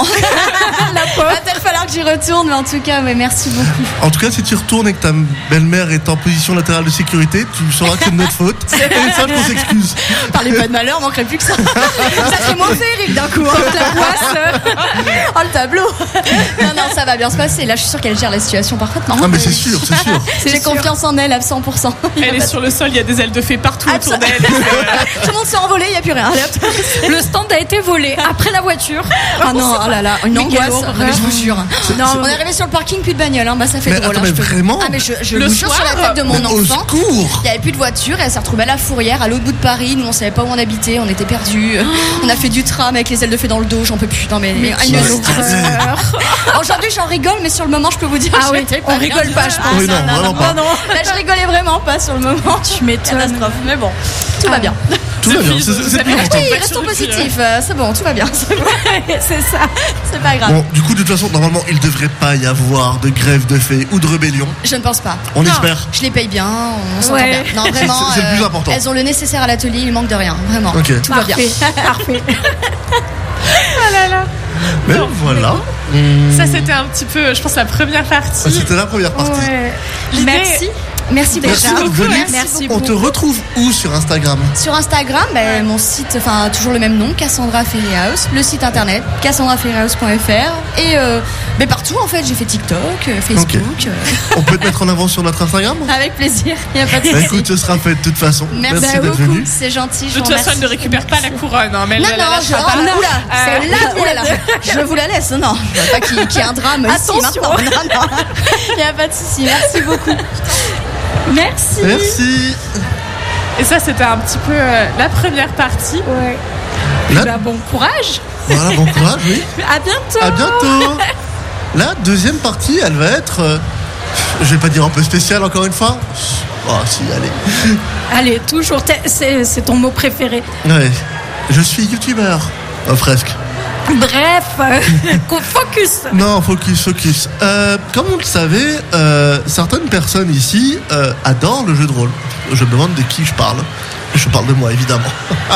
La pauvre. Va peut-être falloir que j'y retourne, mais en tout cas, ouais, merci beaucoup. En tout cas, si tu retournes et que ta belle-mère est en position latérale de sécurité, tu sauras que c'est de notre faute. Et ça, qu'on s'excuse. Parlez pas de malheur, manquerait plus que ça. Ça fait mauvais, Eric, d'un coup. Hein. La poisse. Oh, le tableau. Non, non, ça va bien se passer. Là, je suis sûre qu'elle gère la situation parfaitement. Ah, mais c'est sûr, c'est sûr. J'ai confiance en elle à cent pour cent. Elle est sur le sol, il y a des ailes de fée partout Ah, autour ça- d'elle. Tout le monde s'est envolé, il n'y a plus rien. Allez, hop. Le stand a été volé après la voiture. Ah non, oh là là, une Mais quelle angoisse. horreur. Mais je vous jure. C'est- Non, c'est- on est arrivé sur le parking, plus de bagnole. Hein. Bah, ça fait Mais drôle. attends, hein, mais je peux- vraiment Ah, mais je, je Le vous jure soir, sur la tête de mon Mais au enfant. secours. Il n'y avait plus de voiture, elle s'est retrouvée à la Fourrière, à l'autre bout de Paris. Nous, on savait pas où on habitait, on était perdus. On a fait du tram avec les ailes de fée dans le dos, j'en peux plus. Non, mais, une quelle horreur. Aujourd'hui, j'en rigole, mais sur le moment, je peux vous dire Ah que oui, j'étais on pas rigole bien. pas, je Ah, Oui, non, vraiment pas. non. Là, je rigolais vraiment pas sur le moment. Tu m'étonnes. Catastrophe. Mais bon, tout va bien. Tout va bien, Depuis, c'est vous c'est avez plus important. acheté- Oui, restons positifs. euh, C'est bon, tout va bien. C'est bon. C'est ça. C'est pas grave. Bon, du coup, de toute façon, normalement, il devrait pas y avoir de grève de fées ou de rébellion. Je ne pense pas. On Non, espère. Je les paye bien, on s'entend Ouais. bien. Non, vraiment. C'est- c'est le plus euh, important. Elles ont le nécessaire à l'atelier, il manque de rien. Vraiment. Ok. Tout va bien. Parfait. Parfait. Ah là là. Mais Bon, voilà. Ça, c'était un petit peu, je pense, la première Ah, partie. C'était la première partie. Ouais. L'idée- Merci. Merci Merci déjà. d'être venu. Merci On te beaucoup. retrouve où sur Instagram? Sur Instagram, ben, mon site, enfin toujours le même nom, Cassandra Ferry House, le site internet cassandra ferry house point f r et euh, ben, partout en fait, j'ai fait TikTok, euh, Facebook, Ok. euh, On peut te mettre en avant sur notre Instagram? avec plaisir, il n'y a pas de Bah souci. écoute, ce sera fait de toute façon. Merci, d'être beaucoup, venu. c'est gentil. De je vous toute façon, elle remercie. ne récupère pas la couronne. Hein, mais elle Non, ne la non, je, lâchera oh, pas. là, oula, Euh, c'est là, oh là là, je vous la laisse, non, je veux pas qu'il qu'il y ait un drame ici Attention. maintenant, non, non, il n'y a pas de souci, merci beaucoup. Merci. Merci. Et ça, c'était un petit peu euh, la première partie. Ouais. Là- Bah, bon courage. Voilà, bon courage, oui. À bientôt. À bientôt. La deuxième partie, elle va être, euh, je vais pas dire un peu spéciale encore une fois. Oh si, allez. Allez, toujours. t'es- C'est c'est ton mot préféré. Ouais. Je suis youtubeur. Oh, presque. Bref, euh, focus. Non, focus, focus. Euh, comme vous le savez, euh, certaines personnes ici euh, adorent le jeu de rôle. Je me demande de qui je parle. Je parle de moi, évidemment.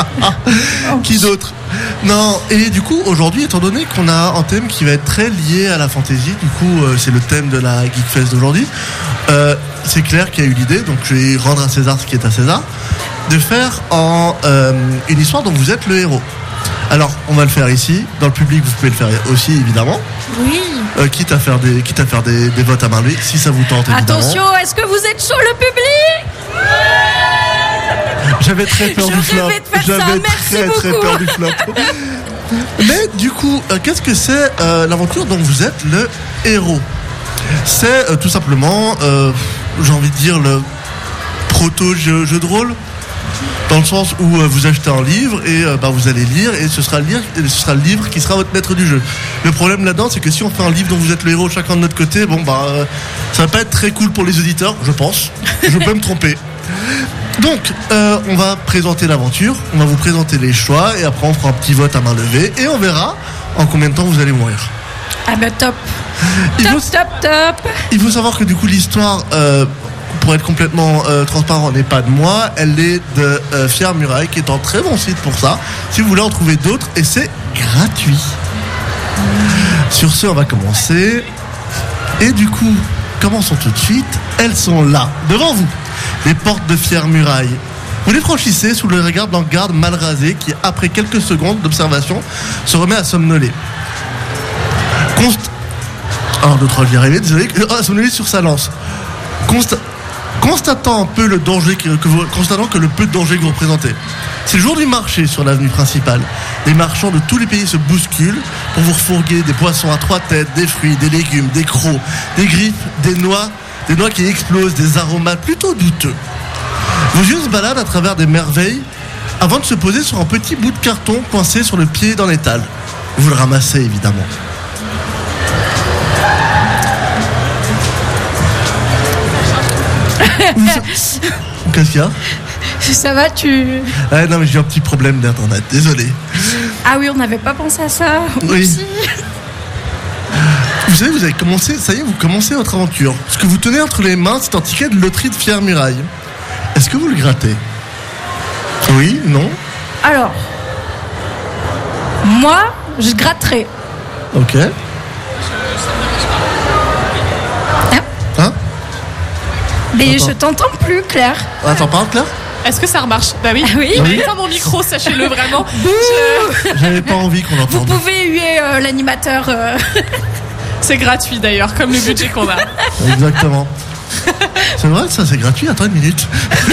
Qui d'autre? Non, et du coup, aujourd'hui, étant donné qu'on a un thème qui va être très lié à la fantasy, du coup, euh, c'est le thème de la Geekfest d'aujourd'hui, euh, c'est Claire qui a eu l'idée, donc je vais rendre à César ce qui est à César, de faire en, euh, une histoire dont vous êtes le héros. Alors, on va le faire ici. Dans le public, vous pouvez le faire aussi, évidemment. Oui. Euh, quitte à faire des, quitte à faire des, des votes à main levée, si ça vous tente, évidemment. Attention, est-ce que vous êtes chaud, le public? J'avais très peur Je du flop. rêvais de faire ça, J'avais merci très très beaucoup. peur du flop. Mais du coup, euh, qu'est-ce que c'est euh, l'aventure dont vous êtes le héros? C'est euh, tout simplement, euh, j'ai envie de dire, le proto-jeu jeu de rôle. Dans le sens où euh, vous achetez un livre et euh, bah, vous allez lire et ce sera, le lire, et ce sera le livre qui sera votre maître du jeu. Le problème là-dedans, c'est que si on fait un livre dont vous êtes le héros chacun de notre côté, bon bah euh, ça va pas être très cool pour les auditeurs, je pense. Je peux me tromper. Donc, euh, on va présenter l'aventure, on va vous présenter les choix et après on fera un petit vote à main levée et on verra en combien de temps vous allez mourir. Ah bah top. Il Top, faut, top, top. il faut savoir que du coup l'histoire, euh, pour être complètement euh, transparent, n'est pas de moi, elle est de euh, Fier Muraille qui est un très bon site pour ça, si vous voulez en trouver d'autres et c'est gratuit. Sur ce, on va commencer. Et du coup, commençons tout de suite. Elles sont là, devant vous. Les portes de Fier Muraille. Vous les franchissez sous le regard d'un garde mal rasé qui, après quelques secondes d'observation, se remet à somnoler. Const... Un, deux, trois, j'y arrivais, désolé. Ah, somnoler sur sa lance. Const... Constatant un peu le danger que, que vous... Constatant que le peu de danger que vous représentez. C'est le jour du marché sur l'avenue principale. Les marchands de tous les pays se bousculent pour vous refourguer des poissons à trois têtes, des fruits, des légumes, des crocs, des griffes, des noix, des noix qui explosent, des aromates plutôt douteux. Vos yeux se baladent à travers des merveilles avant de se poser sur un petit bout de carton coincé sur le pied dans l'étal. Vous le ramassez évidemment. Qu'est-ce qu'il y a? Ça va, tu... Ah non mais j'ai un petit problème d'internet, désolé. Ah oui, on n'avait pas pensé à ça. Oui. Oupsie. Vous savez, vous avez commencé, ça y est, vous commencez votre aventure. Ce que vous tenez entre les mains, c'est un ticket de loterie de Fier Muraille. Est-ce que vous le grattez? Oui? Non? Alors, moi, je gratterai. Ok. Hein? Hein? Mais Attends. je t'entends plus, Claire. Attends, parle Claire? Est-ce que ça remarche? Bah oui. Ah oui. Il m'a Oui. éteint mon micro, sachez-le vraiment. Je- J'avais pas envie qu'on Vous entende. pouvez huer euh, l'animateur. euh. C'est gratuit d'ailleurs, comme le budget qu'on a. Exactement. C'est vrai, ça c'est gratuit, attends une minute.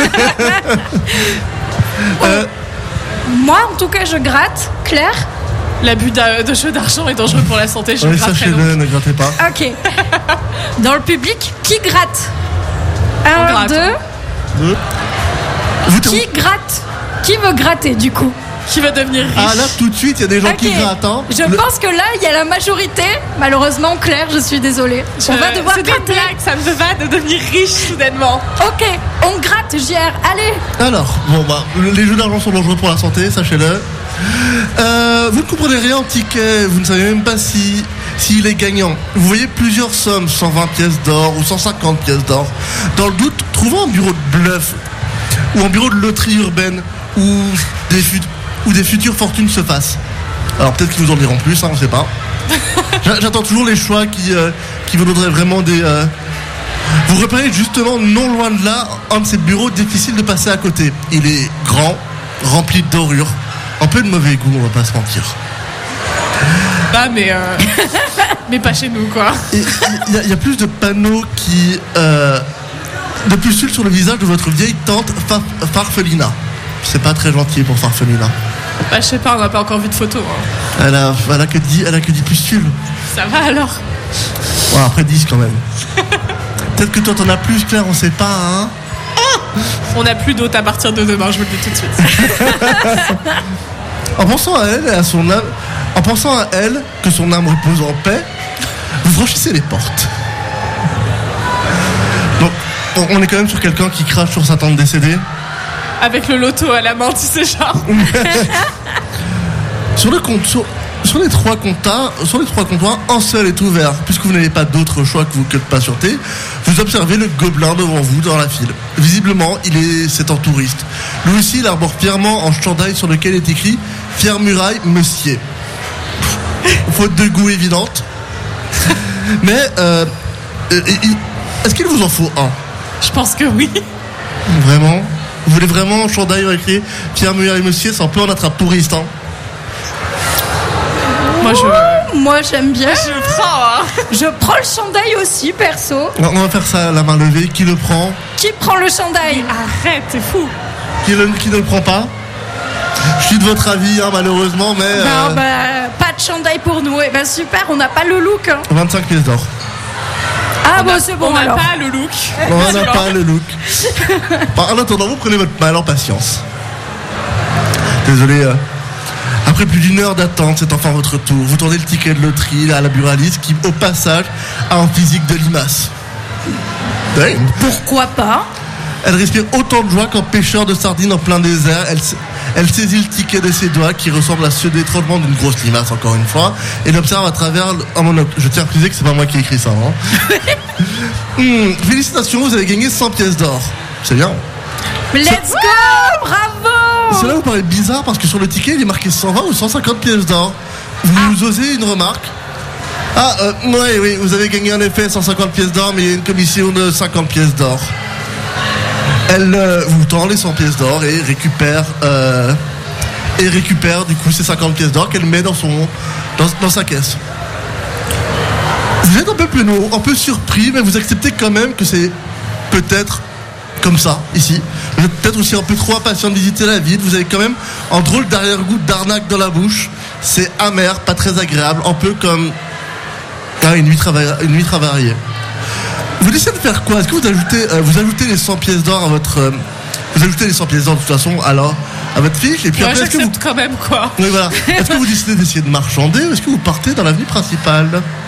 euh, Moi, en tout cas, je gratte. Claire? L'abus d'a- de jeu d'argent est dangereux pour la santé, je ouais, le gratterai donc. sachez-le, ne grattez pas. Ok. Dans le public, qui gratte? On Un, gratte. deux. Deux. Vous Qui gratte? Qui veut gratter, du coup? Qui va devenir riche? Ah là, tout de suite, il y a des gens Ok. qui grattent. Hein. Je Le- pense que là, il y a la majorité. Malheureusement, Claire, je suis désolée. Je- On va devoir C'est des gratter. blagues, ça me va de devenir riche soudainement. Ok, on gratte, J R. Allez. Alors, bon bah, les jeux d'argent sont dangereux pour la santé, sachez-le. Euh, vous ne comprenez rien en ticket, vous ne savez même pas si s'il est gagnant. Vous voyez plusieurs sommes, cent vingt pièces d'or ou cent cinquante pièces d'or. Dans le doute, trouvons un bureau de bluff ou un bureau de loterie urbaine où des, fut- où des futures fortunes se fassent. Alors peut-être qu'ils vous en diront plus, hein, on ne sait pas. J'a- J'attends toujours les choix qui, euh, qui vous donneraient vraiment des... euh, Vous repérez justement non loin de là un de ces bureaux difficiles de passer à côté. Il est grand, rempli de dorures, un peu de mauvais goût, on va pas se mentir. Bah mais euh... mais pas chez nous quoi. Et il y, a- il y a plus de panneaux qui euh, de pustules sur le visage de votre vieille tante Fa- Farfelina. C'est pas très gentil pour Farfelina. Bah je sais pas, on n'a pas encore vu de photos. Hein. Elle a, elle a que dix, elle a que dix pustules. Ça va alors? Ouais, après dix quand même. Peut-être que toi t'en as plus, Claire, on sait pas, hein. On n'a plus d'autres à partir de demain, je vous le dis tout de suite. En pensant à elle et à son âme, en pensant à elle, que son âme repose en paix, vous franchissez les portes. Donc, on- on est quand même sur quelqu'un qui crache sur sa tante décédée. Avec le loto à la main, tu sais genre. Sur le compte, sur, sur les trois comptoirs, sur les trois comptoirs, un seul est ouvert, puisque vous n'avez pas d'autre choix que vous que de patienter. Vous observez le gobelin devant vous dans la file. Visiblement, il est, c'est un touriste. Lui aussi, il arbore fièrement un chandail sur lequel est écrit Fier Muraille, Monsieur. Faute de goût évidente. Mais euh, euh, euh, est-ce qu'il vous en faut un? Je pense que oui. Vraiment? Vous voulez vraiment un chandail écrit Fier Muraille, Monsieur? C'est un peu en attrape touriste, hein. Moi, je... Moi, j'aime bien. Je prends, hein. Je prends le chandail aussi, perso. On va faire ça à la main levée. Qui le prend? Qui prend le chandail? Arrête, t'es fou. Qui, le, qui ne le prend pas? Je suis de votre avis, hein, malheureusement, mais... Non, euh, bah, pas de chandail pour nous. Eh ben, super, on n'a pas le look. Hein. vingt-cinq pièces d'or. Ah, bon, c'est bon, On n'a alors. pas le look. On n'a pas le look. Bon, en attendant, vous prenez votre mal en patience. Désolé. euh, Après plus d'une heure d'attente, c'est enfin votre tour. Vous tournez le ticket de loterie à la buraliste qui, au passage, a un physique de limace. Ouais. Pourquoi pas? Elle respire autant de joie qu'un pêcheur de sardines en plein désert. Elle, elle saisit le ticket de ses doigts qui ressemble à ceux d'étranglement d'une grosse limace, encore une fois, et l'observe à travers un monocle. Je tiens à préciser que c'est pas moi qui ai écrit ça. Hein. hum, félicitations, vous avez gagné cent pièces d'or. C'est bien. Let's go! Bravo! C'est là où vous paraît bizarre parce que sur le ticket il est marqué cent vingt ou cent cinquante pièces d'or. Vous ah. osez une remarque? Ah, euh, oui, oui, vous avez gagné en effet cent cinquante pièces d'or, mais il y a une commission de cinquante pièces d'or. Elle euh, vous tend les cent pièces d'or et récupère, euh, et récupère du coup ces cinquante pièces d'or qu'elle met dans, son, dans, dans sa caisse. Vous êtes un peu penaud, un peu surpris, mais vous acceptez quand même que c'est peut-être comme ça, ici. Vous êtes peut-être aussi un peu trop impatient de visiter la ville. Vous avez quand même un drôle d'arrière-goût d'arnaque dans la bouche. C'est amer, pas très agréable, un peu comme ah, une huître avariée. Vous décidez de faire quoi? Est-ce que vous ajoutez, euh, vous ajoutez les cent pièces d'or à votre... Euh, vous ajoutez les cent pièces d'or de toute façon alors, à votre fiche et puis ouais, après, est-ce que vous... quand même, quoi. Oui, voilà. Est-ce que vous décidez d'essayer de marchander ou est-ce que vous partez dans l'avenue principale?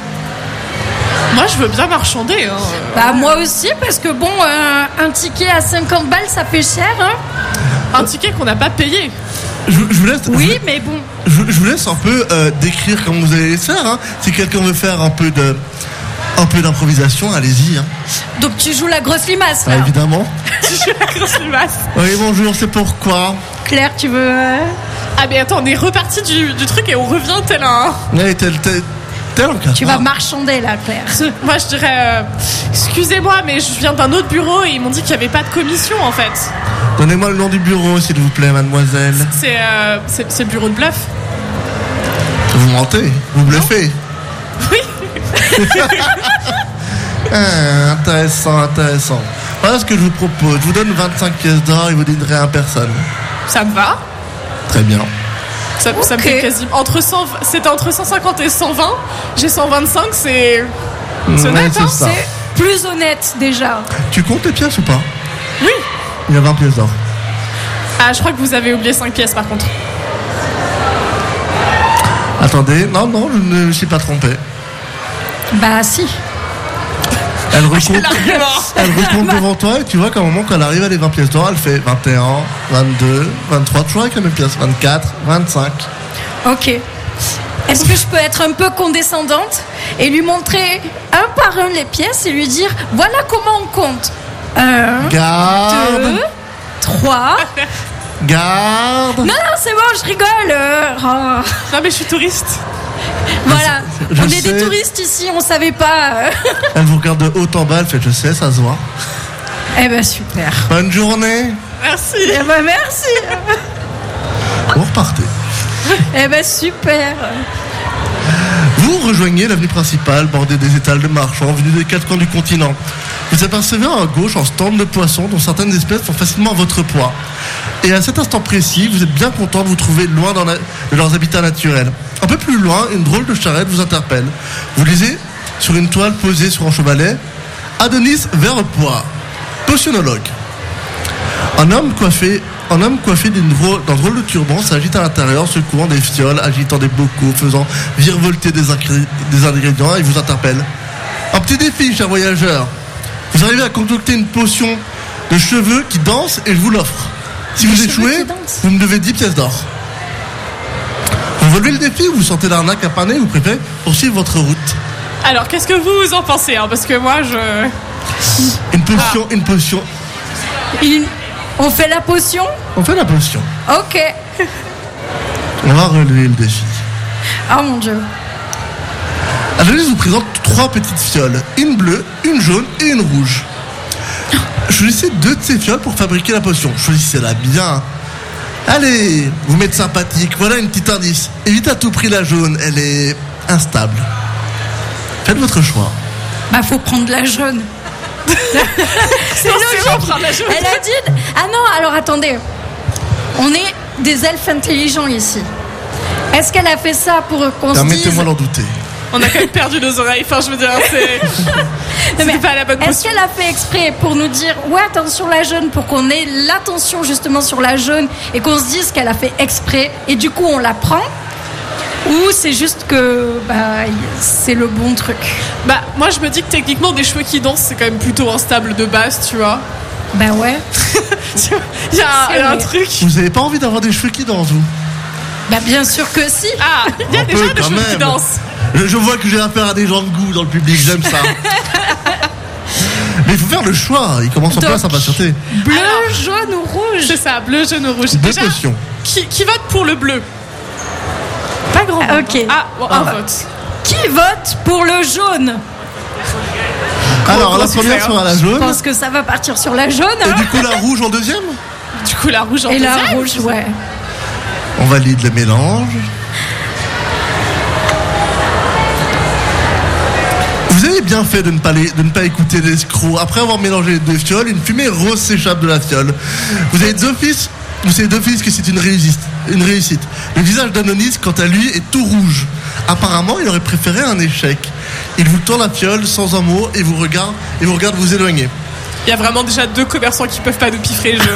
Moi, je veux bien marchander. Hein. Bah, moi aussi, parce que bon, euh, un ticket à cinquante balles, ça fait cher. Hein. Un ticket qu'on n'a pas payé. Je, je vous laisse... Oui, je, mais bon. Je, je vous laisse un peu euh, décrire comment vous allez les faire. Hein. Si quelqu'un veut faire un peu de... Un peu d'improvisation, allez-y. Hein. Donc tu joues la grosse limace, là. Ah, évidemment. Tu joues la grosse limace. Oui, bonjour, c'est pourquoi. Claire, tu veux... Euh... Ah mais attends, on est reparti du, du truc et on revient tel un... Oui, tel, tel, tel un cas. Tu vas marchander, là, Claire. Moi, je dirais... Euh, excusez-moi, mais je viens d'un autre bureau et ils m'ont dit qu'il n'y avait pas de commission, en fait. Donnez-moi le nom du bureau, s'il vous plaît, mademoiselle. C'est, euh, c'est, c'est le bureau de bluff. Vous mentez, vous bluffez. Oui. ah, intéressant, intéressant. Voilà ce que je vous propose. Je vous donne vingt-cinq pièces d'or et vous dites rien à personne. Ça me va. Très bien. Ça, okay. ça me fait quasiment... Entre cent, c'était entre cent cinquante et cent vingt. J'ai cent vingt-cinq, c'est... C'est honnête, ouais, hein. c'est, c'est plus honnête, déjà. Tu comptes les pièces ou pas? Oui. Il y a vingt pièces d'or. Ah, je crois que vous avez oublié cinq pièces, par contre. Attendez, non, non, je ne me suis pas trompé. Bah si. Elle recompte, elle recompte devant toi et tu vois qu'à un moment quand elle arrive à les vingt pièces d'or, elle fait vingt et un, vingt-deux, vingt-trois, toujours avec la même pièce, vingt-quatre, vingt-cinq. Ok. Est-ce que je peux être un peu condescendante et lui montrer un par un les pièces et lui dire voilà comment on compte. Un, Garde. deux, trois. Garde. Non, non, c'est bon, je rigole. Oh. Non, mais je suis touriste. Voilà, je on sais. est des touristes ici, on savait pas. Elle vous regarde de haut en bas, elle fait je sais, ça se voit. Eh ben super. Bonne journée. Merci. Eh ben merci. Vous repartez. Eh ben super. Vous rejoignez l'avenue principale bordée des étals de marchands venus des quatre coins du continent. Vous apercevez à gauche un stand de poissons dont certaines espèces font facilement votre poids. Et à cet instant précis, vous êtes bien content de vous trouver loin dans la, de leurs habitats naturels. Un peu plus loin, une drôle de charrette vous interpelle. Vous lisez sur une toile posée sur un chevalet Adonis Verrepoix, potionnologue. Un homme coiffé, un homme coiffé d'une drôle, d'un drôle de turban s'agite à l'intérieur, secouant des fioles, agitant des bocaux, faisant virevolter des, incré- des ingrédients et vous interpelle. Un petit défi, cher voyageur. Vous arrivez à concocter une potion de cheveux qui danse et je vous l'offre. Si Des vous cheveux échouez, qui dansent. vous me devez dix pièces d'or. Vous relevez le défi ou vous sentez l'arnaque à paner ou vous préférez poursuivre votre route? Alors, qu'est-ce que vous en pensez, hein? Parce que moi, je... Une potion, Ah. une potion. Il- On fait la potion? On fait la potion. Ok. On va relever le défi. Oh mon dieu. Adonis vous présente trois petites fioles, une bleue, une jaune et une rouge. Choisissez deux de ces fioles pour fabriquer la potion. Choisissez-la bien. Allez, vous m'êtes sympathique. Voilà une petite indice. Évitez à tout prix la jaune. Elle est instable. Faites votre choix. Bah, faut prendre la jaune. C'est logique. La jaune. Elle a dit. Ah non, alors attendez. On est des elfes intelligents ici. Est-ce qu'elle a fait ça pour qu'on se dise. Permettez-moi d'en douter. On a quand même perdu nos oreilles. Enfin, je veux dire, c'est. Non, mais c'est pas la bonne est-ce posture. qu'elle a fait exprès pour nous dire ouais attention la jaune, pour qu'on ait l'attention justement sur la jaune et qu'on se dise qu'elle a fait exprès et du coup on la prend, ou c'est juste que bah, c'est le bon truc? Bah, moi, je me dis que techniquement, des cheveux qui dansent, c'est quand même plutôt instable de base, tu vois. Bah ouais. Il y a, C'est il y a un vrai. truc. Vous avez pas envie d'avoir des cheveux qui dansent, vous? Bah bien sûr que si. Ah, il y a Un déjà peu, des quand cheveux qui même. dansent. Je, je vois que j'ai affaire à des gens de goût dans le public, j'aime ça. Mais il faut faire le choix, il commence en Donc, place à patienter. Bleu, Alors, jaune ou rouge? C'est ça, bleu, jaune ou rouge. Deux Déjà, potions. qui, qui vote pour le bleu? Pas grand. Ah, ok. Ah, bon, un Ah bah. vote. Qui vote pour le jaune? Alors, la gros première succès, sera la Je jaune, pense que ça va partir sur la jaune. et hein. du coup la rouge en deuxième. Du coup, la rouge en Et la deuxième. rouge, ouais. On valide le mélange. Vous avez bien fait de ne pas, les- de ne pas écouter l'escroc. Après avoir mélangé les deux fioles, une fumée rose s'échappe de la fiole. Vous avez d'office, vous savez d'office que c'est une réussite, une réussite. Le visage d'Anonis, quant à lui, est tout rouge. Apparemment, il aurait préféré un échec. Il vous tend la fiole sans un mot et vous regarde, et vous regarde vous éloigner. Il y a vraiment déjà deux commerçants qui peuvent pas nous piffrer. Je,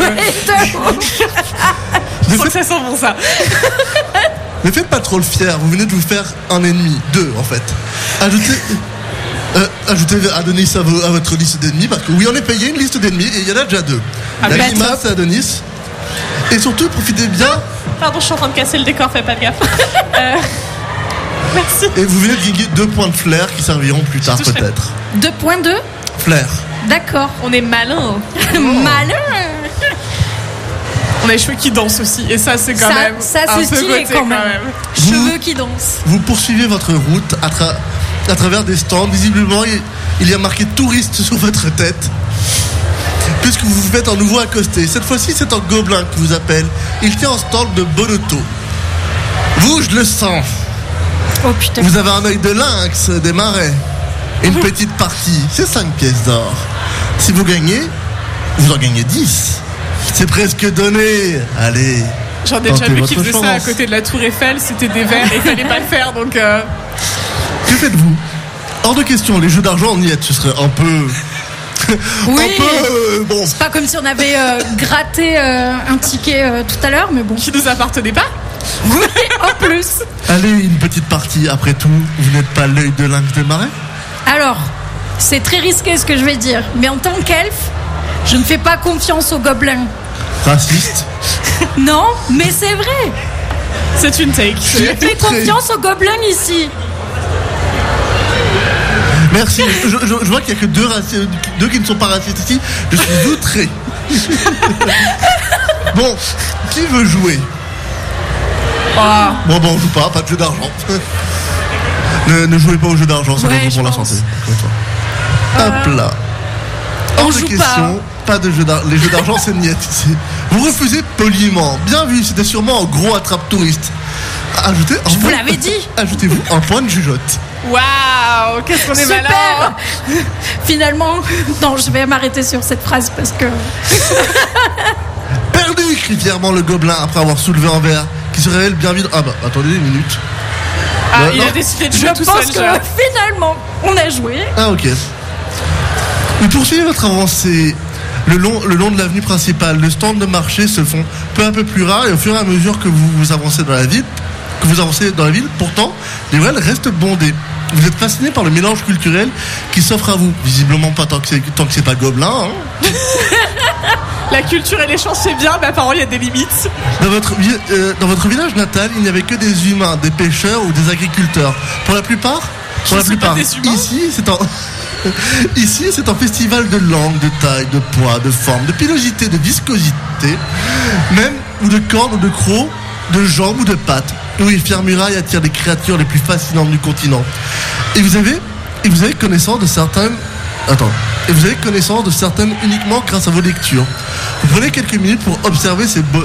je Ne sens que faites, ça sent bon, ça. ne faites pas trop le fier, vous venez de vous faire un ennemi, deux en fait. Ajoutez, euh, ajoutez Adonis à, vo- à votre liste d'ennemis, parce que oui, on est payé une liste d'ennemis et il y en a déjà deux. Ah, La bah, Lima, c'est Adonis. Et surtout, profitez bien, Pardon, je suis en train de casser le décor, fais pas de gaffe. Euh, Merci. et vous venez de gagner deux points de flair qui serviront plus tard toucherai. peut-être. deux point deux. Flair. D'accord. On est malin. Malin. On a les cheveux qui dansent aussi. Et ça, c'est quand Ça- même. ça, un c'est peu stylé, beauté, quand même. Cheveux qui dansent. Vous poursuivez votre route à, tra- à travers des stands. Visiblement, il, il y a marqué touriste sur votre tête. Puisque vous vous faites un nouveau accosté. Cette fois-ci, c'est un gobelin qui vous appelle. Il tient un stand de Bonoto. Vous, je le sens. Oh putain. Vous avez un œil de lynx des marais. Une petite partie, c'est cinq pièces d'or. Si vous gagnez, vous en gagnez dix. C'est presque donné. Allez. J'en ai déjà tentez vu qui votre faisaient ça à chance. côté de la Tour Eiffel. C'était des verres et il fallait pas le faire. Donc. euh, Que faites-vous? Hors de question, les jeux d'argent, on y est. Ce serait un peu. Oui. Un peu. euh, bon. Pas comme si on avait euh, gratté euh, un ticket euh, tout à l'heure, mais bon. qui nous appartenait pas. Oui, en plus. Allez, une petite partie. Après tout, vous n'êtes pas l'œil de lynx des marais? Alors, c'est très risqué ce que je vais dire, mais en tant qu'elfe, je ne fais pas confiance aux gobelins. Raciste. Non, mais c'est vrai. C'est une take. Je fais confiance aux gobelins ici. Merci. Je, je- je vois qu'il n'y a que deux, raci- deux qui ne sont pas racistes ici. Je suis outré. Bon, qui veut jouer? Ah. Bon, bon, on joue pas, pas de jeu d'argent. ne, ne jouez pas au jeu d'argent, c'est Ouais, pas bon je pour la pense. santé. Hop là. Hors on de joue question, pas de jeu d'argent. Les jeux d'argent, c'est niette ici. Vous refusez poliment. Bien vu, c'était sûrement un gros attrape-touriste. Ajoutez un Je vous point- l'avais dit. Ajoutez-vous un point de jugeote. Waouh, qu'est-ce qu'on est Super. malin. Finalement, non, je vais m'arrêter sur cette phrase parce que Perdu, crie fièrement le gobelin après avoir soulevé un verre qui se révèle bien vide. Ah bah, attendez une minute. Ah, Ouais, il non. a décidé de je jouer tout pense seul. que genre. finalement, on a joué. Ah ok. Vous poursuivez votre avancée le long, le long de l'avenue principale. Le stand de marché se font peu à peu plus rares et au fur et à mesure que vous, vous avancez dans la ville, que vous avancez dans la ville, pourtant, les ruelles restent bondées. Vous êtes fasciné par le mélange culturel qui s'offre à vous. Visiblement pas tant que c'est, tant que c'est pas gobelin. Hein. La culture et l'échange, c'est bien, mais apparemment, il y a des limites. Dans votre, vi- euh, dans votre village natal, il n'y avait que des humains, des pêcheurs ou des agriculteurs. Pour la plupart, pour Je la suis pas plupart, des humains. ici, c'est un, ici, c'est un festival de langue, de taille, de poids, de forme, de pilosité, de viscosité, même ou de cornes ou de crocs, de jambes ou de pattes. Oui, Fière Muraille attire les créatures les plus fascinantes du continent. Et vous avez, et vous avez connaissance de certaines. Attends. Et vous avez connaissance de certaines uniquement grâce à vos lectures. Vous prenez quelques minutes pour observer ces beaux,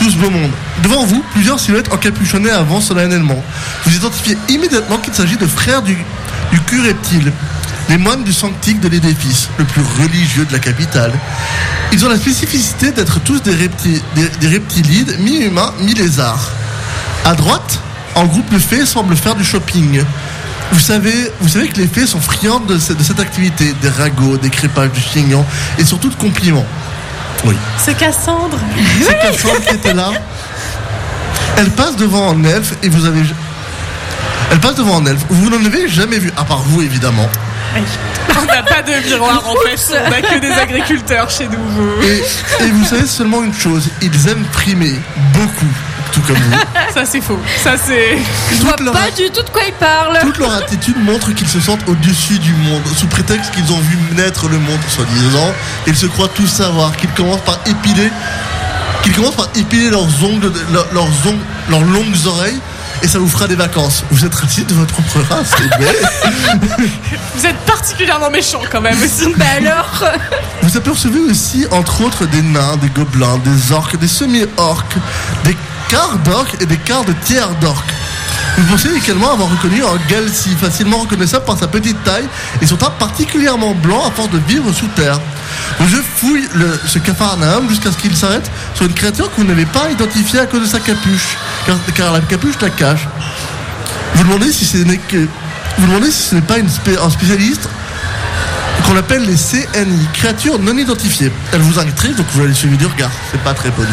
tout ce beau monde. Devant vous, plusieurs silhouettes encapuchonnées avancent solennellement. Vous identifiez immédiatement qu'il s'agit de frères du, du cul reptile, les moines du sanctique de l'édifice, le plus religieux de la capitale. Ils ont la spécificité d'être tous des, repti- des, des reptilides, mi-humains, mi-lézards. À droite, un groupe de fées semble faire du shopping. Vous savez, vous savez que les fées sont friandes de, ce, de cette activité, des ragots, des crépages, du chignon et surtout de compliments. Oui. C'est Cassandre. C'est Cassandre qui était là. Elle passe devant un elfe et vous avez... Elle passe devant un elfe. Vous n'en avez jamais vu, à part vous évidemment. Oui. On n'a pas de miroir en fait, on n'a que des agriculteurs chez nous. Et, et vous savez seulement une chose, ils aiment frimer, beaucoup, tout comme vous. Ça c'est faux, ça c'est... Je vois Toute leur pas a- du tout de quoi il parle. Toute leur attitude montre qu'ils se sentent au-dessus du monde, sous prétexte qu'ils ont vu naître le monde, soi-disant. Ils se croient tout savoir, qu'ils commencent par épiler, qu'ils commencent par épiler leurs ongles, leurs, leurs ongles, leurs longues oreilles, et ça vous fera des vacances. Vous êtes raciste de votre propre race, c'est bête. Vous êtes particulièrement méchants quand même aussi. Bah alors Vous apercevez aussi, entre autres, des nains, des gobelins, des orques, des semi-orques, des quarts d'orques et des quarts de tiers d'orques. Vous pensez également avoir reconnu un Galsi, facilement reconnaissable par sa petite taille et son teint particulièrement blanc à force de vivre sous terre. Le jeu fouille le, ce Capharnaüm jusqu'à ce qu'il s'arrête sur une créature que vous n'avez pas identifiée à cause de sa capuche, car, car la capuche la cache. Vous demandez si ce n'est que, vous demandez si ce n'est pas une spé, un spécialiste qu'on appelle les C N I, créatures non identifiées. Elle vous intrigue, donc vous allez suivre du regard. C'est pas très poli.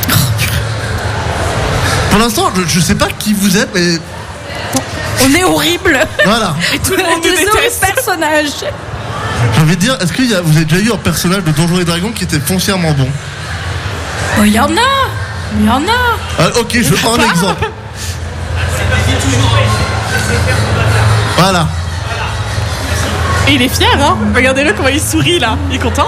Pour l'instant, je, je sais pas qui vous êtes, mais On est horrible. voilà. Et tout le monde nous Des horribles déteste. personnages. J'ai envie de dire, est-ce que y a, vous avez déjà eu un personnage de Donjons et Dragons qui était foncièrement bon? Oh, il y en a. Il y en a. Ah, ok, je veux un exemple. Voilà. Et il est fier, hein. Regardez-le comment il sourit là. Il est content,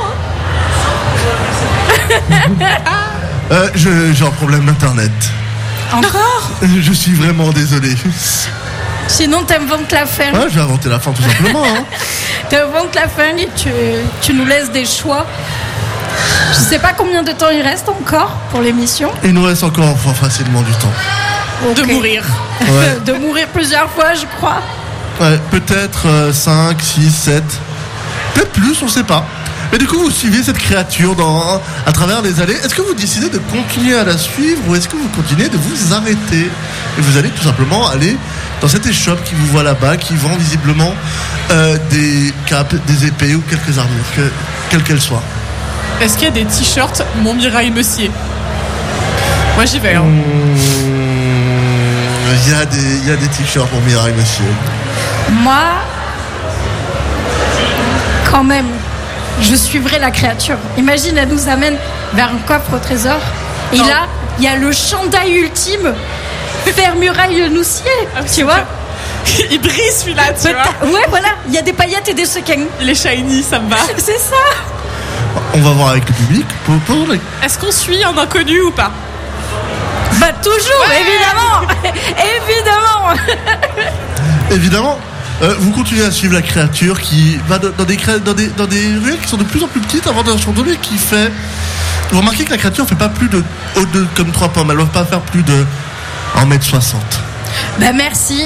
hein. Euh, je- j'ai un problème d'internet. Encore. Je suis vraiment désolé. Sinon, t'inventes la fin. Ouais, je vais inventer la fin tout simplement. Hein. T'inventes la fin et tu, tu nous laisses des choix. Je sais pas combien de temps il reste encore pour l'émission. Il nous reste encore enfin, facilement du temps. De Ok. mourir. Ouais, De mourir plusieurs fois, je crois. ouais peut-être euh, cinq, six, sept. Peut-être plus, on sait pas. Mais du coup, vous suivez cette créature dans, à travers les allées. Est-ce que vous décidez de continuer à la suivre ou est-ce que vous continuez de vous arrêter? Et vous allez tout simplement aller dans cette échoppe qui vous voit là-bas, qui vend visiblement euh, des capes, des épées ou quelques armures, que, quelles qu'elles soient. Est-ce qu'il y a des t-shirts Montmirail Messier? Moi j'y vais, hein. Il y a des, il y a des t-shirts pour Mirai, monsieur. Moi, quand même, je suivrai la créature. Imagine, elle nous amène vers un coffre au trésor. Et Non. là, il y a le chandail ultime. Faire muraille nous sied, Ah, tu vois. Il brille celui-là, tu Peut- vois. Ouais, voilà, il y a des paillettes et des sequins. Il est shiny, ça me va. C'est ça. On va voir avec le public pour, pour les... Est-ce qu'on suit un inconnu ou pas? Bah toujours, évidemment. Évidemment. Évidemment, euh, vous continuez à suivre la créature qui va dans, dans des, cré- dans, des, dans des ruelles qui sont de plus en plus petites avant d'un champ donné qui fait... Vous remarquez que la créature ne fait pas plus de... Haut de comme trois pommes, elle ne va pas faire plus de un mètre soixante. Bah merci.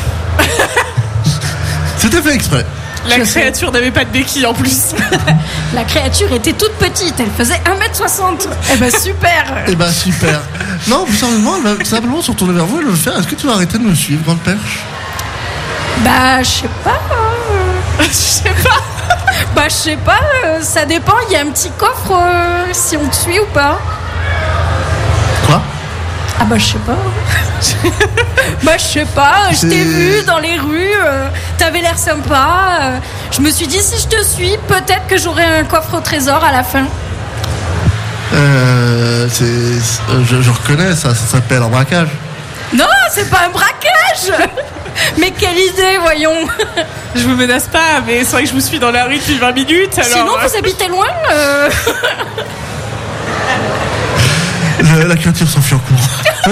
C'était fait exprès. La Je sais. créature n'avait pas de béquille en plus. La créature était toute petite, elle faisait un mètre soixante. Eh ben super. Eh ben super. Non, vous simplement, elle va simplement se retourner vers vous et le faire. Est-ce que tu vas arrêter de me suivre, grande perche? Bah je sais pas. euh, Je sais pas. Bah je sais pas, euh, ça dépend, il y a un petit coffre euh, si on te suit ou pas. Quoi? Ah bah je sais pas. Bah je sais pas, je t'ai C'est- vu dans les rues, euh, t'avais l'air sympa. euh, je me suis dit si je te suis, peut-être que j'aurai un coffre au trésor à la fin. Euh... C'est... euh, Je, je reconnais ça, ça s'appelle un braquage. Non, c'est pas un braquage. Mais quelle idée, voyons. Je vous menace pas, mais c'est vrai que je vous suis dans la rue depuis vingt minutes. Alors, Sinon, euh, vous habitez loin euh, La, la créature s'enfuit en courant.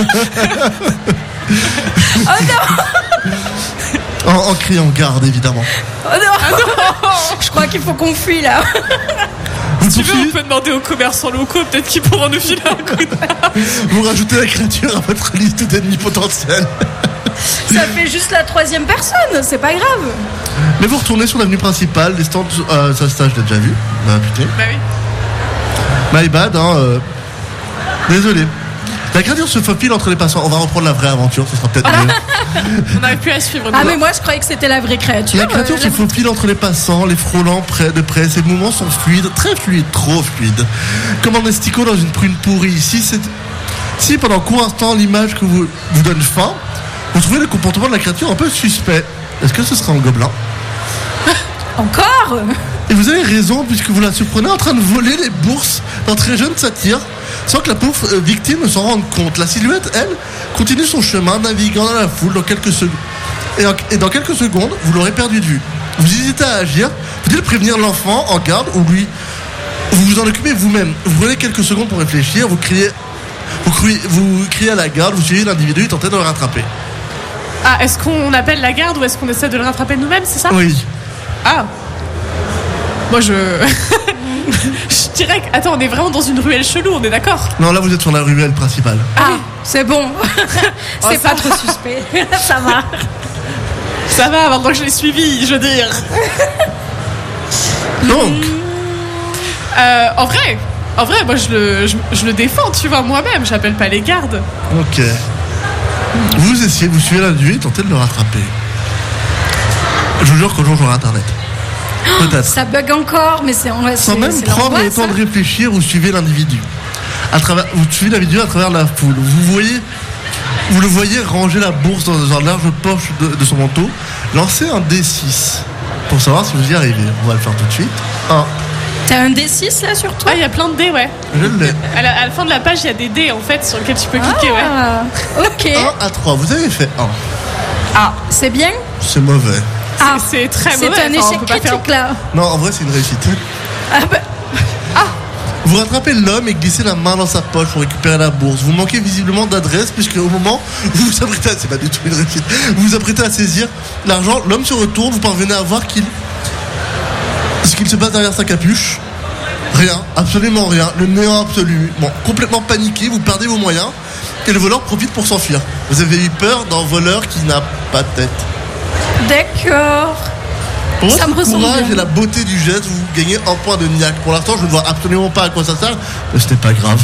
Oh non, En, en criant garde, évidemment. oh non. Je crois qu'il faut qu'on fuit là. Vous Vous Si tu veux, on poursuivez, peut demander aux commerçants locaux, peut-être qu'ils pourront nous filer un coup de main. vous rajoutez la créature à votre liste d'ennemis potentiels. Ça fait juste la troisième personne, c'est pas grave. Mais vous retournez sur l'avenue principale, les stands, euh, ça, ça je l'ai déjà vu. Bah putain. Bah oui. My bad, hein. euh. Désolé. La créature se faufile entre les passants. On va reprendre la vraie aventure, ce sera peut-être mieux. On n'arrive plus à suivre. Ah nous. mais moi je croyais que c'était la vraie créature. La créature Euh, se la- faufile entre les passants, les frôlant près de près. Ses mouvements sont fluides, très fluides, trop fluides. Comme un esticot dans une prune pourrie. Si, c'est... si pendant un court instant l'image que vous, vous donne faim, vous trouvez le comportement de la créature un peu suspect. Est-ce que ce sera un gobelin? Encore Et vous avez raison, puisque vous la surprenez en train de voler les bourses d'un très jeune satyre, sans que la pauvre euh, victime ne s'en rende compte. La silhouette, elle, continue son chemin, naviguant dans la foule dans quelques secondes. Et, en- et dans quelques secondes, vous l'aurez perdu de vue. Vous hésitez à agir, faut-il prévenir l'enfant en garde ou lui? Vous vous en occupez vous-même. Vous prenez quelques secondes pour réfléchir, vous criez, vous criez, vous criez à la garde, vous suivez l'individu et tentez de le rattraper. Ah, est-ce qu'on appelle la garde ou est-ce qu'on essaie de le rattraper nous-mêmes, c'est ça? Oui. Ah. Moi, je. Je dirais que. Attends, on est vraiment dans une ruelle chelou, on est d'accord? Non, là vous êtes sur la ruelle principale. Ah, c'est bon. c'est Oh, pas ça trop suspect. Ça va. Ça va, maintenant que je l'ai suivi, je veux dire. Donc, Euh, en vrai, en vrai, moi je le, je, je le défends, tu vois, moi-même, j'appelle pas les gardes. ok. Vous essayez, vous suivez l'individu et tentez de le rattraper. Je vous jure qu'au jour j'aurai internet. Peut-être. Ça bug encore, mais c'est en Sans c'est- même c'est prendre le l'angoisse, temps hein. de réfléchir, vous suivez l'individu. À travers, vous suivez l'individu à travers la foule. Vous voyez, vous le voyez ranger la bourse dans une large poche de, de son manteau. Lancez un D six pour savoir si vous y arrivez. On va le faire tout de suite. un. T'as un D six là sur toi? Ah, il y a plein de dés, ouais. Je l'ai. À la, à la fin de la page, il y a des dés en fait sur lesquels tu peux cliquer, ouais. Ah, ok. un à trois. Vous avez fait un. Ah, c'est bien? C'est mauvais. Ah, C'est très c'est mauvais. un enfin, on échec peut pas faire- critique là. Non, en vrai, c'est une réussite. Ah bah, Vous rattrapez l'homme et glissez la main dans sa poche pour récupérer la bourse. Vous manquez visiblement d'adresse puisque au moment où vous vous apprêtez à... C'est pas du tout une réussite. Vous vous apprêtez à saisir l'argent, l'homme se retourne, vous parvenez à voir qu'il... ce qu'il se passe derrière sa capuche. Rien, absolument rien. Le néant absolu. Bon, complètement paniqué, vous perdez vos moyens et le voleur profite pour s'enfuir. Vous avez eu peur d'un voleur qui n'a pas de tête. d'accord. Pour Ça me votre ressemble courage bien. et la beauté du geste, vous gagnez un point de niaque. Pour l'instant, je ne vois absolument pas à quoi ça sert, mais ce n'est pas grave.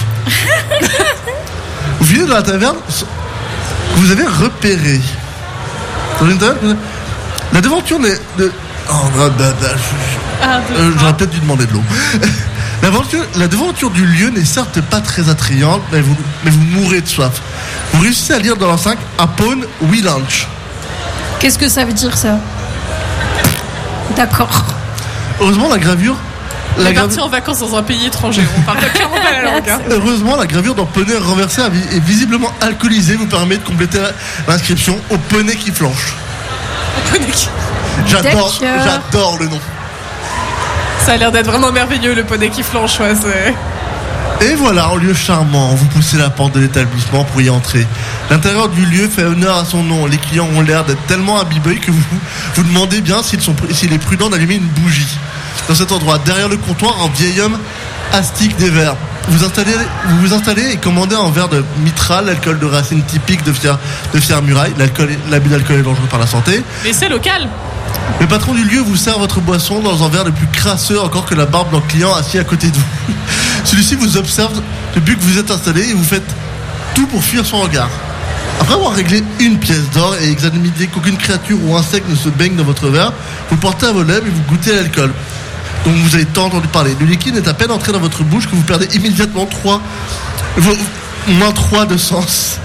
Vous finissez dans la taverne que vous avez repérée. Dans une taverne, vous- la devanture n'est... De... Oh, bah, bah, bah, je- Un, deux, euh, trois. J'aurais peut-être dû demander de l'eau. La devanture, la devanture du lieu n'est certes pas très attrayante, mais vous, mais vous mourrez de soif. Vous réussissez à lire dans l'enceinte Upon We Lunch. Qu'est-ce que ça veut dire ça? D'accord. Heureusement, la gravure... On La est gravu- parti en vacances dans un pays étranger. On parle pas clairement pas la langue. hein. Heureusement, la gravure d'un poney renversé et visiblement alcoolisé vous permet de compléter l'inscription au poney qui flanche. J'adore, D'accord. j'adore le nom. Ça a l'air d'être vraiment merveilleux le poney qui flanche. Ouais, c'est... Et voilà, un lieu charmant. Vous poussez la porte de l'établissement pour y entrer. L'intérieur du lieu fait honneur à son nom. Les clients ont l'air d'être tellement imbibés que vous vous demandez bien s'ils sont, s'il est prudent d'allumer une bougie. Dans cet endroit, derrière le comptoir, un vieil homme astique des verres. Vous installez, vous vous installez et commandez un verre de mitral, l'alcool de racine typique de fier, de fier muraille. L'alcool, est- l'abus d'alcool est dangereux par la santé. Mais c'est local. Le patron du lieu vous sert votre boisson dans un verre le plus crasseux encore que la barbe d'un client assis à côté de vous. Celui-ci vous observe depuis que vous êtes installé et vous faites tout pour fuir son regard. Après avoir réglé une pièce d'or et examiné qu'aucune créature ou insecte ne se baigne dans votre verre, vous portez à vos lèvres et vous goûtez à l'alcool. Donc vous avez tant entendu parler. Le liquide est à peine entré dans votre bouche que vous perdez immédiatement trois, moins trois de sens.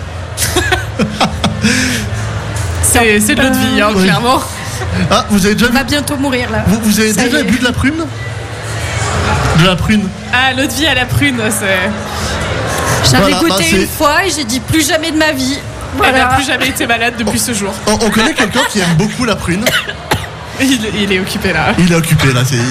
C'est, c'est de l'eau de vie, hein, Oui. clairement. Ah, vous avez déjà On vu, va bientôt mourir là. vous, vous avez Ça déjà y est. bu de la prune De la prune. Ah, l'eau de vie à la prune, c'est... J'avais Voilà, bah, goûté c'est- une fois et j'ai dit plus jamais de ma vie. Elle n'a Voilà. plus jamais été malade depuis ce jour. On, on connaît quelqu'un qui aime beaucoup la prune. Il, il est occupé là. Il est occupé là, c'est.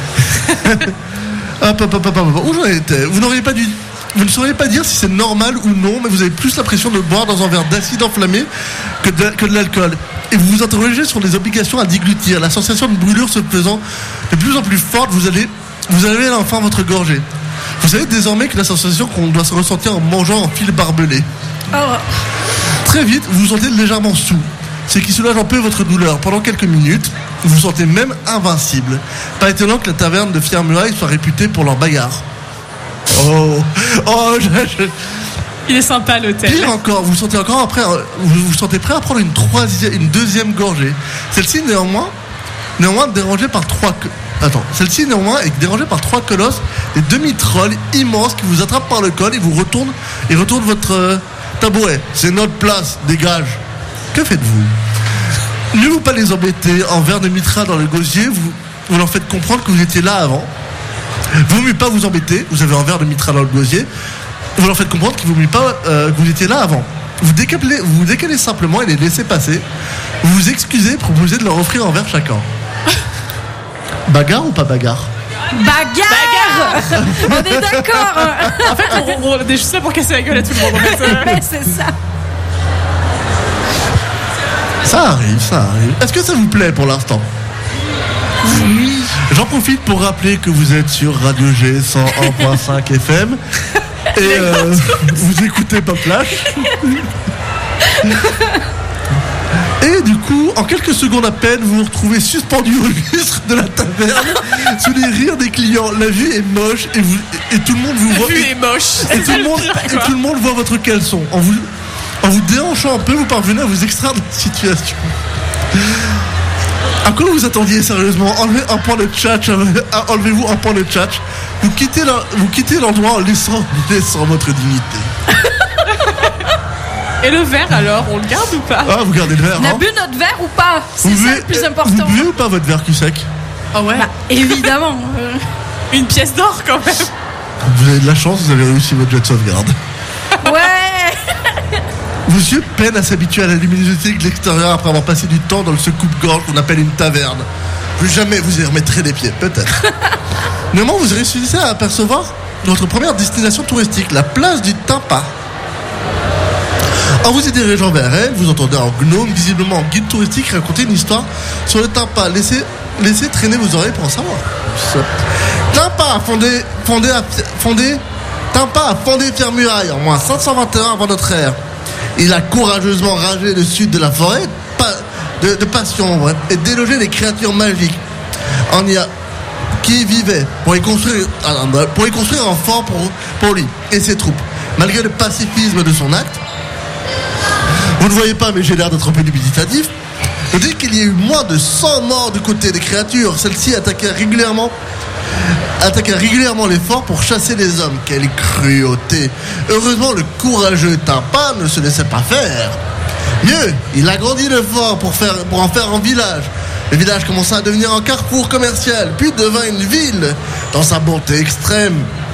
hop, hop, hop, hop, hop. Où j'en étais Vous n'auriez pas dû. Vous ne sauriez pas dire si c'est normal ou non, mais vous avez plus l'impression de boire dans un verre d'acide enflammé que de, que de l'alcool. Et vous vous interrogez sur les obligations à déglutir. La sensation de brûlure se faisant de plus en plus forte, vous allez vous avez enfin votre gorgée. Vous savez désormais que la sensation qu'on doit se ressentir en mangeant un fil barbelé. Oh. Très vite, vous vous sentez légèrement sous, ce qui soulage un peu votre douleur. Pendant quelques minutes, vous vous sentez même invincible. Pas étonnant que la taverne de Fière-Muraille soit réputée pour leur bagarre. Oh, oh, je, je... Il est sympa l'hôtel. Pire encore, vous vous sentez encore après, vous vous sentez prêt à prendre une troisième, une deuxième gorgée. Celle-ci néanmoins, néanmoins dérangée par trois. Attends, celle-ci néanmoins est dérangée par trois colosses, des demi-trolls immenses qui vous attrapent par le col et vous retournent et retournent votre euh, tabouret. C'est notre place, dégage. Que faites-vous? Ne vous pas les embêter, en verre de mitra dans le gosier, vous, vous leur faites comprendre que vous étiez là avant. Vaut mieux pas vous embêter, vous avez un verre de mitra dans le gosier, vous leur faites comprendre qu'il vaut mieux pas euh, que vous étiez là avant. Vous décalez, vous décalez simplement et les laissez passer. Vous vous excusez et proposez de leur offrir un verre chacun. Bagarre ou pas bagarre? Bagarre, bagarre. On est d'accord. En fait, on, on, on est juste là pour casser la gueule à tout le monde. En fait. Ouais, c'est ça. Ça arrive, ça arrive. Est-ce que ça vous plaît pour l'instant? Oui. J'en profite pour rappeler que vous êtes sur Radio G cent un point cinq F M et euh, vous écoutez Pop Flash. Et du coup, en quelques secondes à peine, vous vous retrouvez suspendu au lustre de la taverne sous les rires des clients. La vue est moche et, vous, et, et tout le monde vous voit. La vue est moche. Et, et, tout, le monde, et tout le monde voit votre caleçon. En vous, en vous déhanchant un peu, vous parvenez à vous extraire de la situation. À quoi vous attendiez sérieusement? Enlevez un point de chat, enlevez-vous un point de chat. Vous quittez, la, vous quittez l'endroit en laissant, laissant votre dignité. Et le verre alors, on le garde ou pas? Ah, vous gardez le verre, On a hein? bu notre verre ou pas? C'est Vous ça buvez- le plus Vous important. buvez ou pas votre verre cul sec? Ah ouais. Bah, évidemment. euh, Une pièce d'or quand même. Vous avez de la chance, vous avez réussi votre jet de sauvegarde. Ouais. Vos yeux peinent à s'habituer à la luminosité de l'extérieur après avoir passé du temps dans le coupe-gorge qu'on appelle une taverne. Plus jamais vous y remettrez les pieds, peut-être. Néanmoins, vous réussissez à apercevoir votre première destination touristique, la place du Tampa. En vous y dirigeant vers elle, vous entendez un gnome, visiblement en guide touristique, raconter une histoire sur le Tampa. Laissez, laissez traîner vos oreilles pour en savoir. Tampa, fondé, fondé, à, fondé, Tampa a fondé Fière-Muraille en moins cinq cent vingt et un avant notre ère. Il a courageusement rangé le sud de la forêt de, de passion ouais, et délogé les créatures magiques en y a, qui y vivaient pour y construire, pour y construire un fort pour, pour lui et ses troupes. Malgré le pacifisme de son acte, vous ne voyez pas, mais j'ai l'air d'être un peu dubitatif. On dit qu'il y a eu moins de cent morts du côté des créatures. Celles-ci attaquaient régulièrement, attaquaient régulièrement les forts pour chasser les hommes. Quelle cruauté! Heureusement, le courageux Tampa ne se laissait pas faire. Mieux, il agrandit le fort pour, faire, pour en faire un village. Le village commença à devenir un carrefour commercial, puis devint une ville dans sa bonté extrême.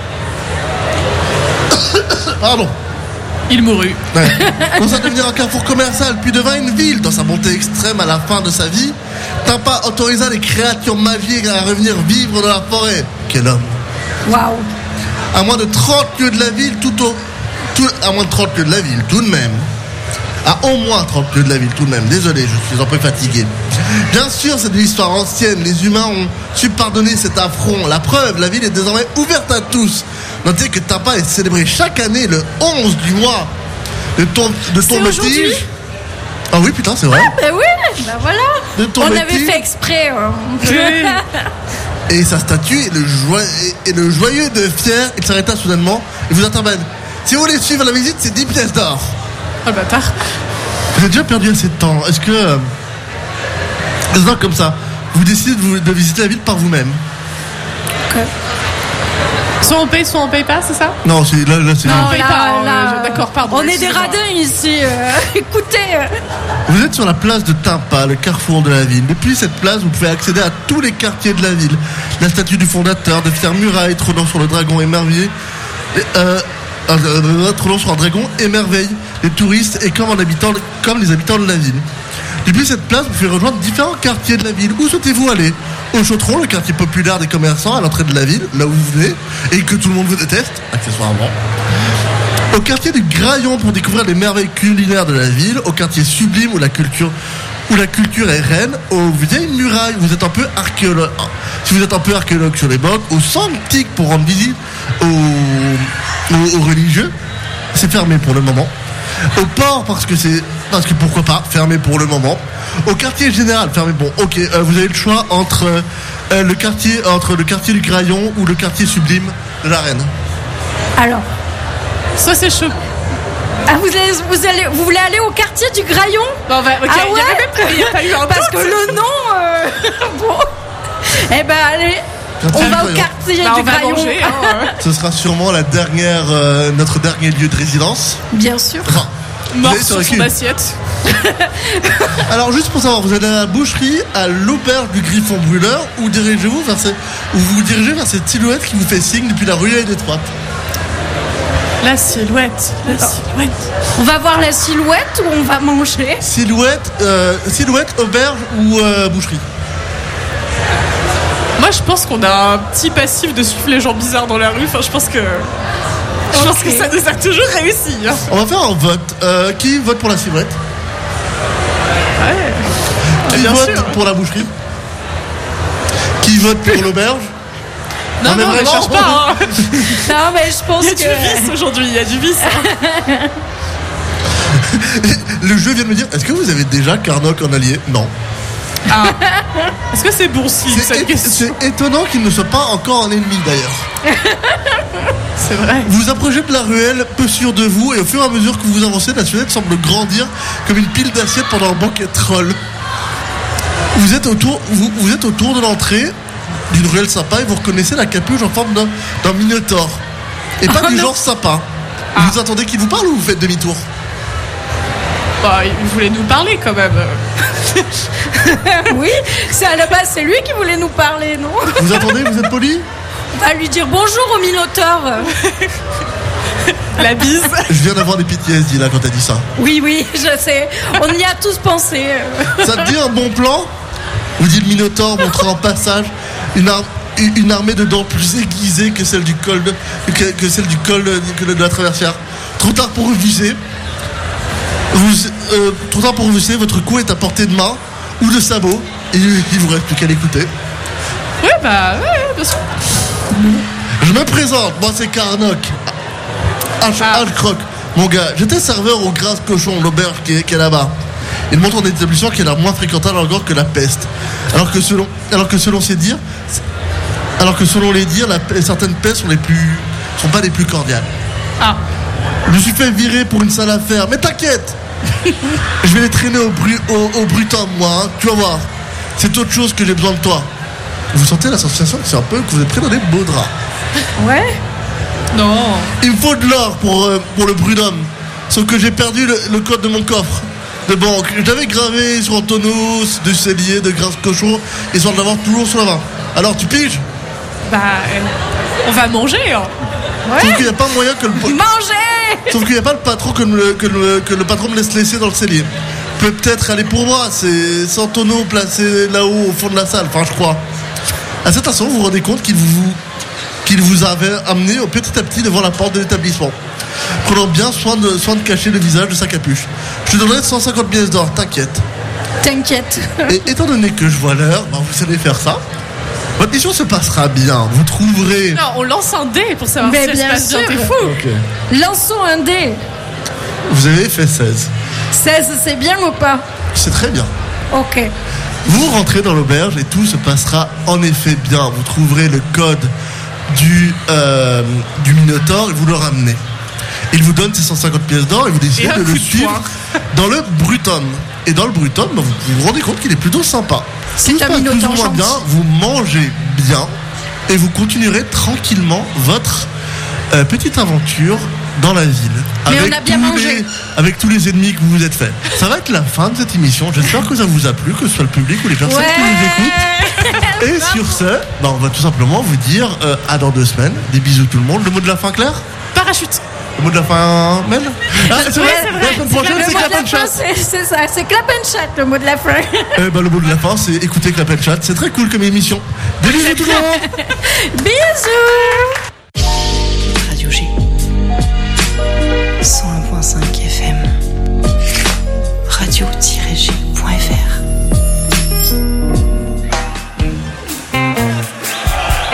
Pardon. Il mourut. Ouais. Commença à devenir un carrefour commercial, puis devint une ville dans sa bonté extrême à la fin de sa vie. Tampa autorisa les créatures magiques à revenir vivre dans la forêt. Quel homme! Waouh. À moins de trente lieues de la ville, tout au. Tout, à moins de trente lieues de la ville, tout de même. À au moins trente lieues de la ville, tout de même. Désolé, je suis un peu fatigué. Bien sûr, c'est de l'histoire ancienne. Les humains ont su pardonner cet affront. La preuve, la ville est désormais ouverte à tous. Notez que Tampa est célébré chaque année le onze du mois de ton de C'est ton aujourd'hui métige. Ah oui, putain, c'est vrai. Ben oui, ben voilà. De ton On avait métige. fait exprès. hein. Oui. Et sa statue et le, joi- et le joyeux de fier, il s'arrêta soudainement et vous intervenne. Si vous voulez suivre la visite, c'est dix pièces d'or. Oh le bâtard. Vous avez déjà perdu assez de temps. Est-ce que. Euh, est-ce que comme ça, vous décidez de, vous- de visiter la ville par vous-même? Soit on paye, soit on paye pas, c'est ça? Non, c'est là, là c'est. Non, Non, on paye là, pas. on- là, D'accord, pardon. On est des excusez-moi. radins ici. euh, Écoutez. euh, Vous êtes sur la place de Tampa, le carrefour de la ville. Depuis cette place, vous pouvez accéder à tous les quartiers de la ville. La statue du fondateur, de Fière-Muraille, trônant sur le dragon émerveillé. Et, Euh, euh, euh, trônant sur un dragon émerveille les touristes et comme, en habitant, comme les habitants de la ville. Depuis cette place, vous pouvez rejoindre différents quartiers de la ville. Où souhaitez-vous aller? Au Chautron, le quartier populaire des commerçants à l'entrée de la ville, là où vous venez, et que tout le monde vous déteste, accessoirement. Au quartier du Graillon pour découvrir les merveilles culinaires de la ville. Au quartier Sublime où la culture où la culture est reine, aux vieilles murailles. Vous êtes un peu archéologue. Si vous êtes un peu archéologue sur les blocs, au centre antique pour rendre visite aux, aux, aux religieux, c'est fermé pour le moment. Au port, parce que c'est, parce que pourquoi pas, fermé pour le moment. Au quartier général, fermé. Bon, ok, euh, vous avez le choix entre euh, le quartier, entre le quartier du Graillon ou le quartier sublime de la Reine. Alors, Soit c'est chaud. ah, vous, allez, vous, allez, vous voulez aller au quartier du Graillon? Bon, bah, ok, Ah il y ouais avait même pas, il y a pas eu un Parce que doute. le nom... euh, bon. Eh ben allez, Quartier on du va au Graillon. quartier Bah, du on va Graillon. manger, hein. Ce sera sûrement la dernière, euh, notre dernier lieu de résidence. Bien sûr. Enfin, vous Mort allez sur sur le son cul. assiette. Alors juste pour savoir, vous allez à la boucherie, à l'auberge du Griffon Brûleur, ou dirigez-vous vers ces, ou vous vous dirigez vers cette silhouette qui vous fait signe depuis la ruelle étroite. La silhouette, la silhouette. On va voir la silhouette ou on va manger? Silhouette, euh, silhouette, auberge ou euh, boucherie. Moi, je pense qu'on a un petit passif de suivre les gens bizarres dans la rue. Enfin, je pense que. Je pense Ok. que ça nous a toujours réussi. Hein. On va faire un vote. Euh, qui vote pour la silhouette? Ouais. Qui bien vote sûr. pour la boucherie? Qui vote pour l'auberge? Non, Non, mais non, ne vraiment. cherche pas. Hein. Non, mais je pense Il y a que... du vice aujourd'hui. Il y a du vice. Hein. Le jeu vient de me dire, est-ce que vous avez déjà Carnock en allié? Non. Ah. Est-ce que c'est bon signe C'est cette é- question? c'est étonnant qu'il ne soit pas encore un ennemi d'ailleurs. C'est vrai. Vous approchez de la ruelle, peu sûr de vous, et au fur et à mesure que vous avancez, la silhouette semble grandir comme une pile d'assiettes pendant un banquet troll. Vous êtes autour, vous, vous êtes autour de l'entrée d'une ruelle sympa et vous reconnaissez la capuche en forme d'un, d'un minotaure. Et pas Oh du non. genre sympa. Ah. Vous attendez qu'il vous parle ou vous faites demi-tour? Bah, il voulait nous parler quand même. Oui, c'est à la base, c'est lui qui voulait nous parler, non? Vous attendez, vous êtes poli? On va lui dire bonjour au Minotaure. La bise. Je viens d'avoir des P T S D là quand t'as dit ça. Oui, oui, je sais. On y a tous pensé. Ça te dit un bon plan? Vous dit le Minotaure montrant en passage une, ar- une armée de dents plus aiguisée que celle du col de, que, que celle du col de, que de la traversière. Trop tard pour reviser. Vous, euh, trop tard pour reviser, votre coup est à portée de main ou de sabot. Et il vous reste plus qu'à l'écouter. Ouais, bah, ouais, bien sûr. Je me présente, moi c'est Carnock. H. Ah. H. Croc. Mon gars, j'étais serveur au Grasse Cochon, l'auberge qui est, qui est là-bas. Il montre un établissement qui est la moins fréquentable encore que la peste. Alors que selon, alors que selon ses dires, alors que selon les dires, la, paix- certaines pestes sont les plus, sont pas les plus cordiales. Ah. Je me suis fait virer pour une sale affaire, mais t'inquiète. Je vais les traîner au, bru, au, au brutum, moi. Hein. Tu vas voir. C'est autre chose que j'ai besoin de toi. Vous sentez la sensation que c'est un peu que vous êtes pris dans des beaux draps. Ouais. Non. Il me faut de l'or pour, euh, pour le Brudum. Sauf que j'ai perdu le, le code de mon coffre de banque. J'avais gravé sur un tonneau de cellier, de Grasse Cochon, histoire de l'avoir toujours sur la main. Alors tu piges? Bah, euh, on va manger. Hein. Sauf qu'il n'y a pas moyen que le Manger. Sauf qu'il n'y a pas le patron que le, que, le, que le patron me laisse laisser dans le cellier. Peut peut-être aller pour moi, c'est sans tonneau placé là-haut au fond de la salle, enfin je crois. À cet instant, vous vous rendez compte qu'il vous, qu'il vous avait amené au petit à petit devant la porte de l'établissement, prenant bien soin de, soin de cacher le visage de sa capuche. Je te donnerai cent cinquante pièces d'or, t'inquiète. T'inquiète. Et étant donné que je vois l'heure, bah, vous savez faire ça. Votre mission se passera bien, vous trouverez... Non, on lance un dé pour savoir Mais si elle se bien passe bien. sûr. T'es fou. Ok. Lançons un dé. Vous avez fait seize. seize, c'est bien ou pas? C'est très bien. Ok. Vous rentrez dans l'auberge et tout se passera en effet bien. Vous trouverez le code du, euh, du Minotaure et vous le ramenez. Il vous donne ses cent cinquante pièces d'or et vous décidez Et un de coup le de suivre poing. dans le Brutum. Et dans le Brutum, bah, vous vous rendez compte qu'il est plutôt sympa. C'est Tout se un passe plus ou Minotaure moins gentil. bien, vous mangez bien et vous continuerez tranquillement votre euh, petite aventure dans la ville. Mais on a bien tous mangé. les- avec tous les ennemis que vous vous êtes fait. Ça va être la fin de cette émission. J'espère que ça vous a plu, que ce soit le public ou les personnes qui nous écoutent. Et sur ce, bah, on va tout simplement vous dire euh, à dans deux semaines. Des bisous tout le monde. Le mot de la fin, Claire? Parachute. Le mot de la fin, Mel? Ah, c'est vrai, c'est vrai. la semaine prochaine, Le c'est mot de Clap la and fin, Chat. c'est c'est ça, c'est clap and chat, le mot de la fin. Eh ben, le mot de la fin, c'est écouter Clap and Chat. C'est très cool comme émission. Des bisous tout le monde. Bisous. Radio G. cent un virgule cinq F M. radio tiret G point F M.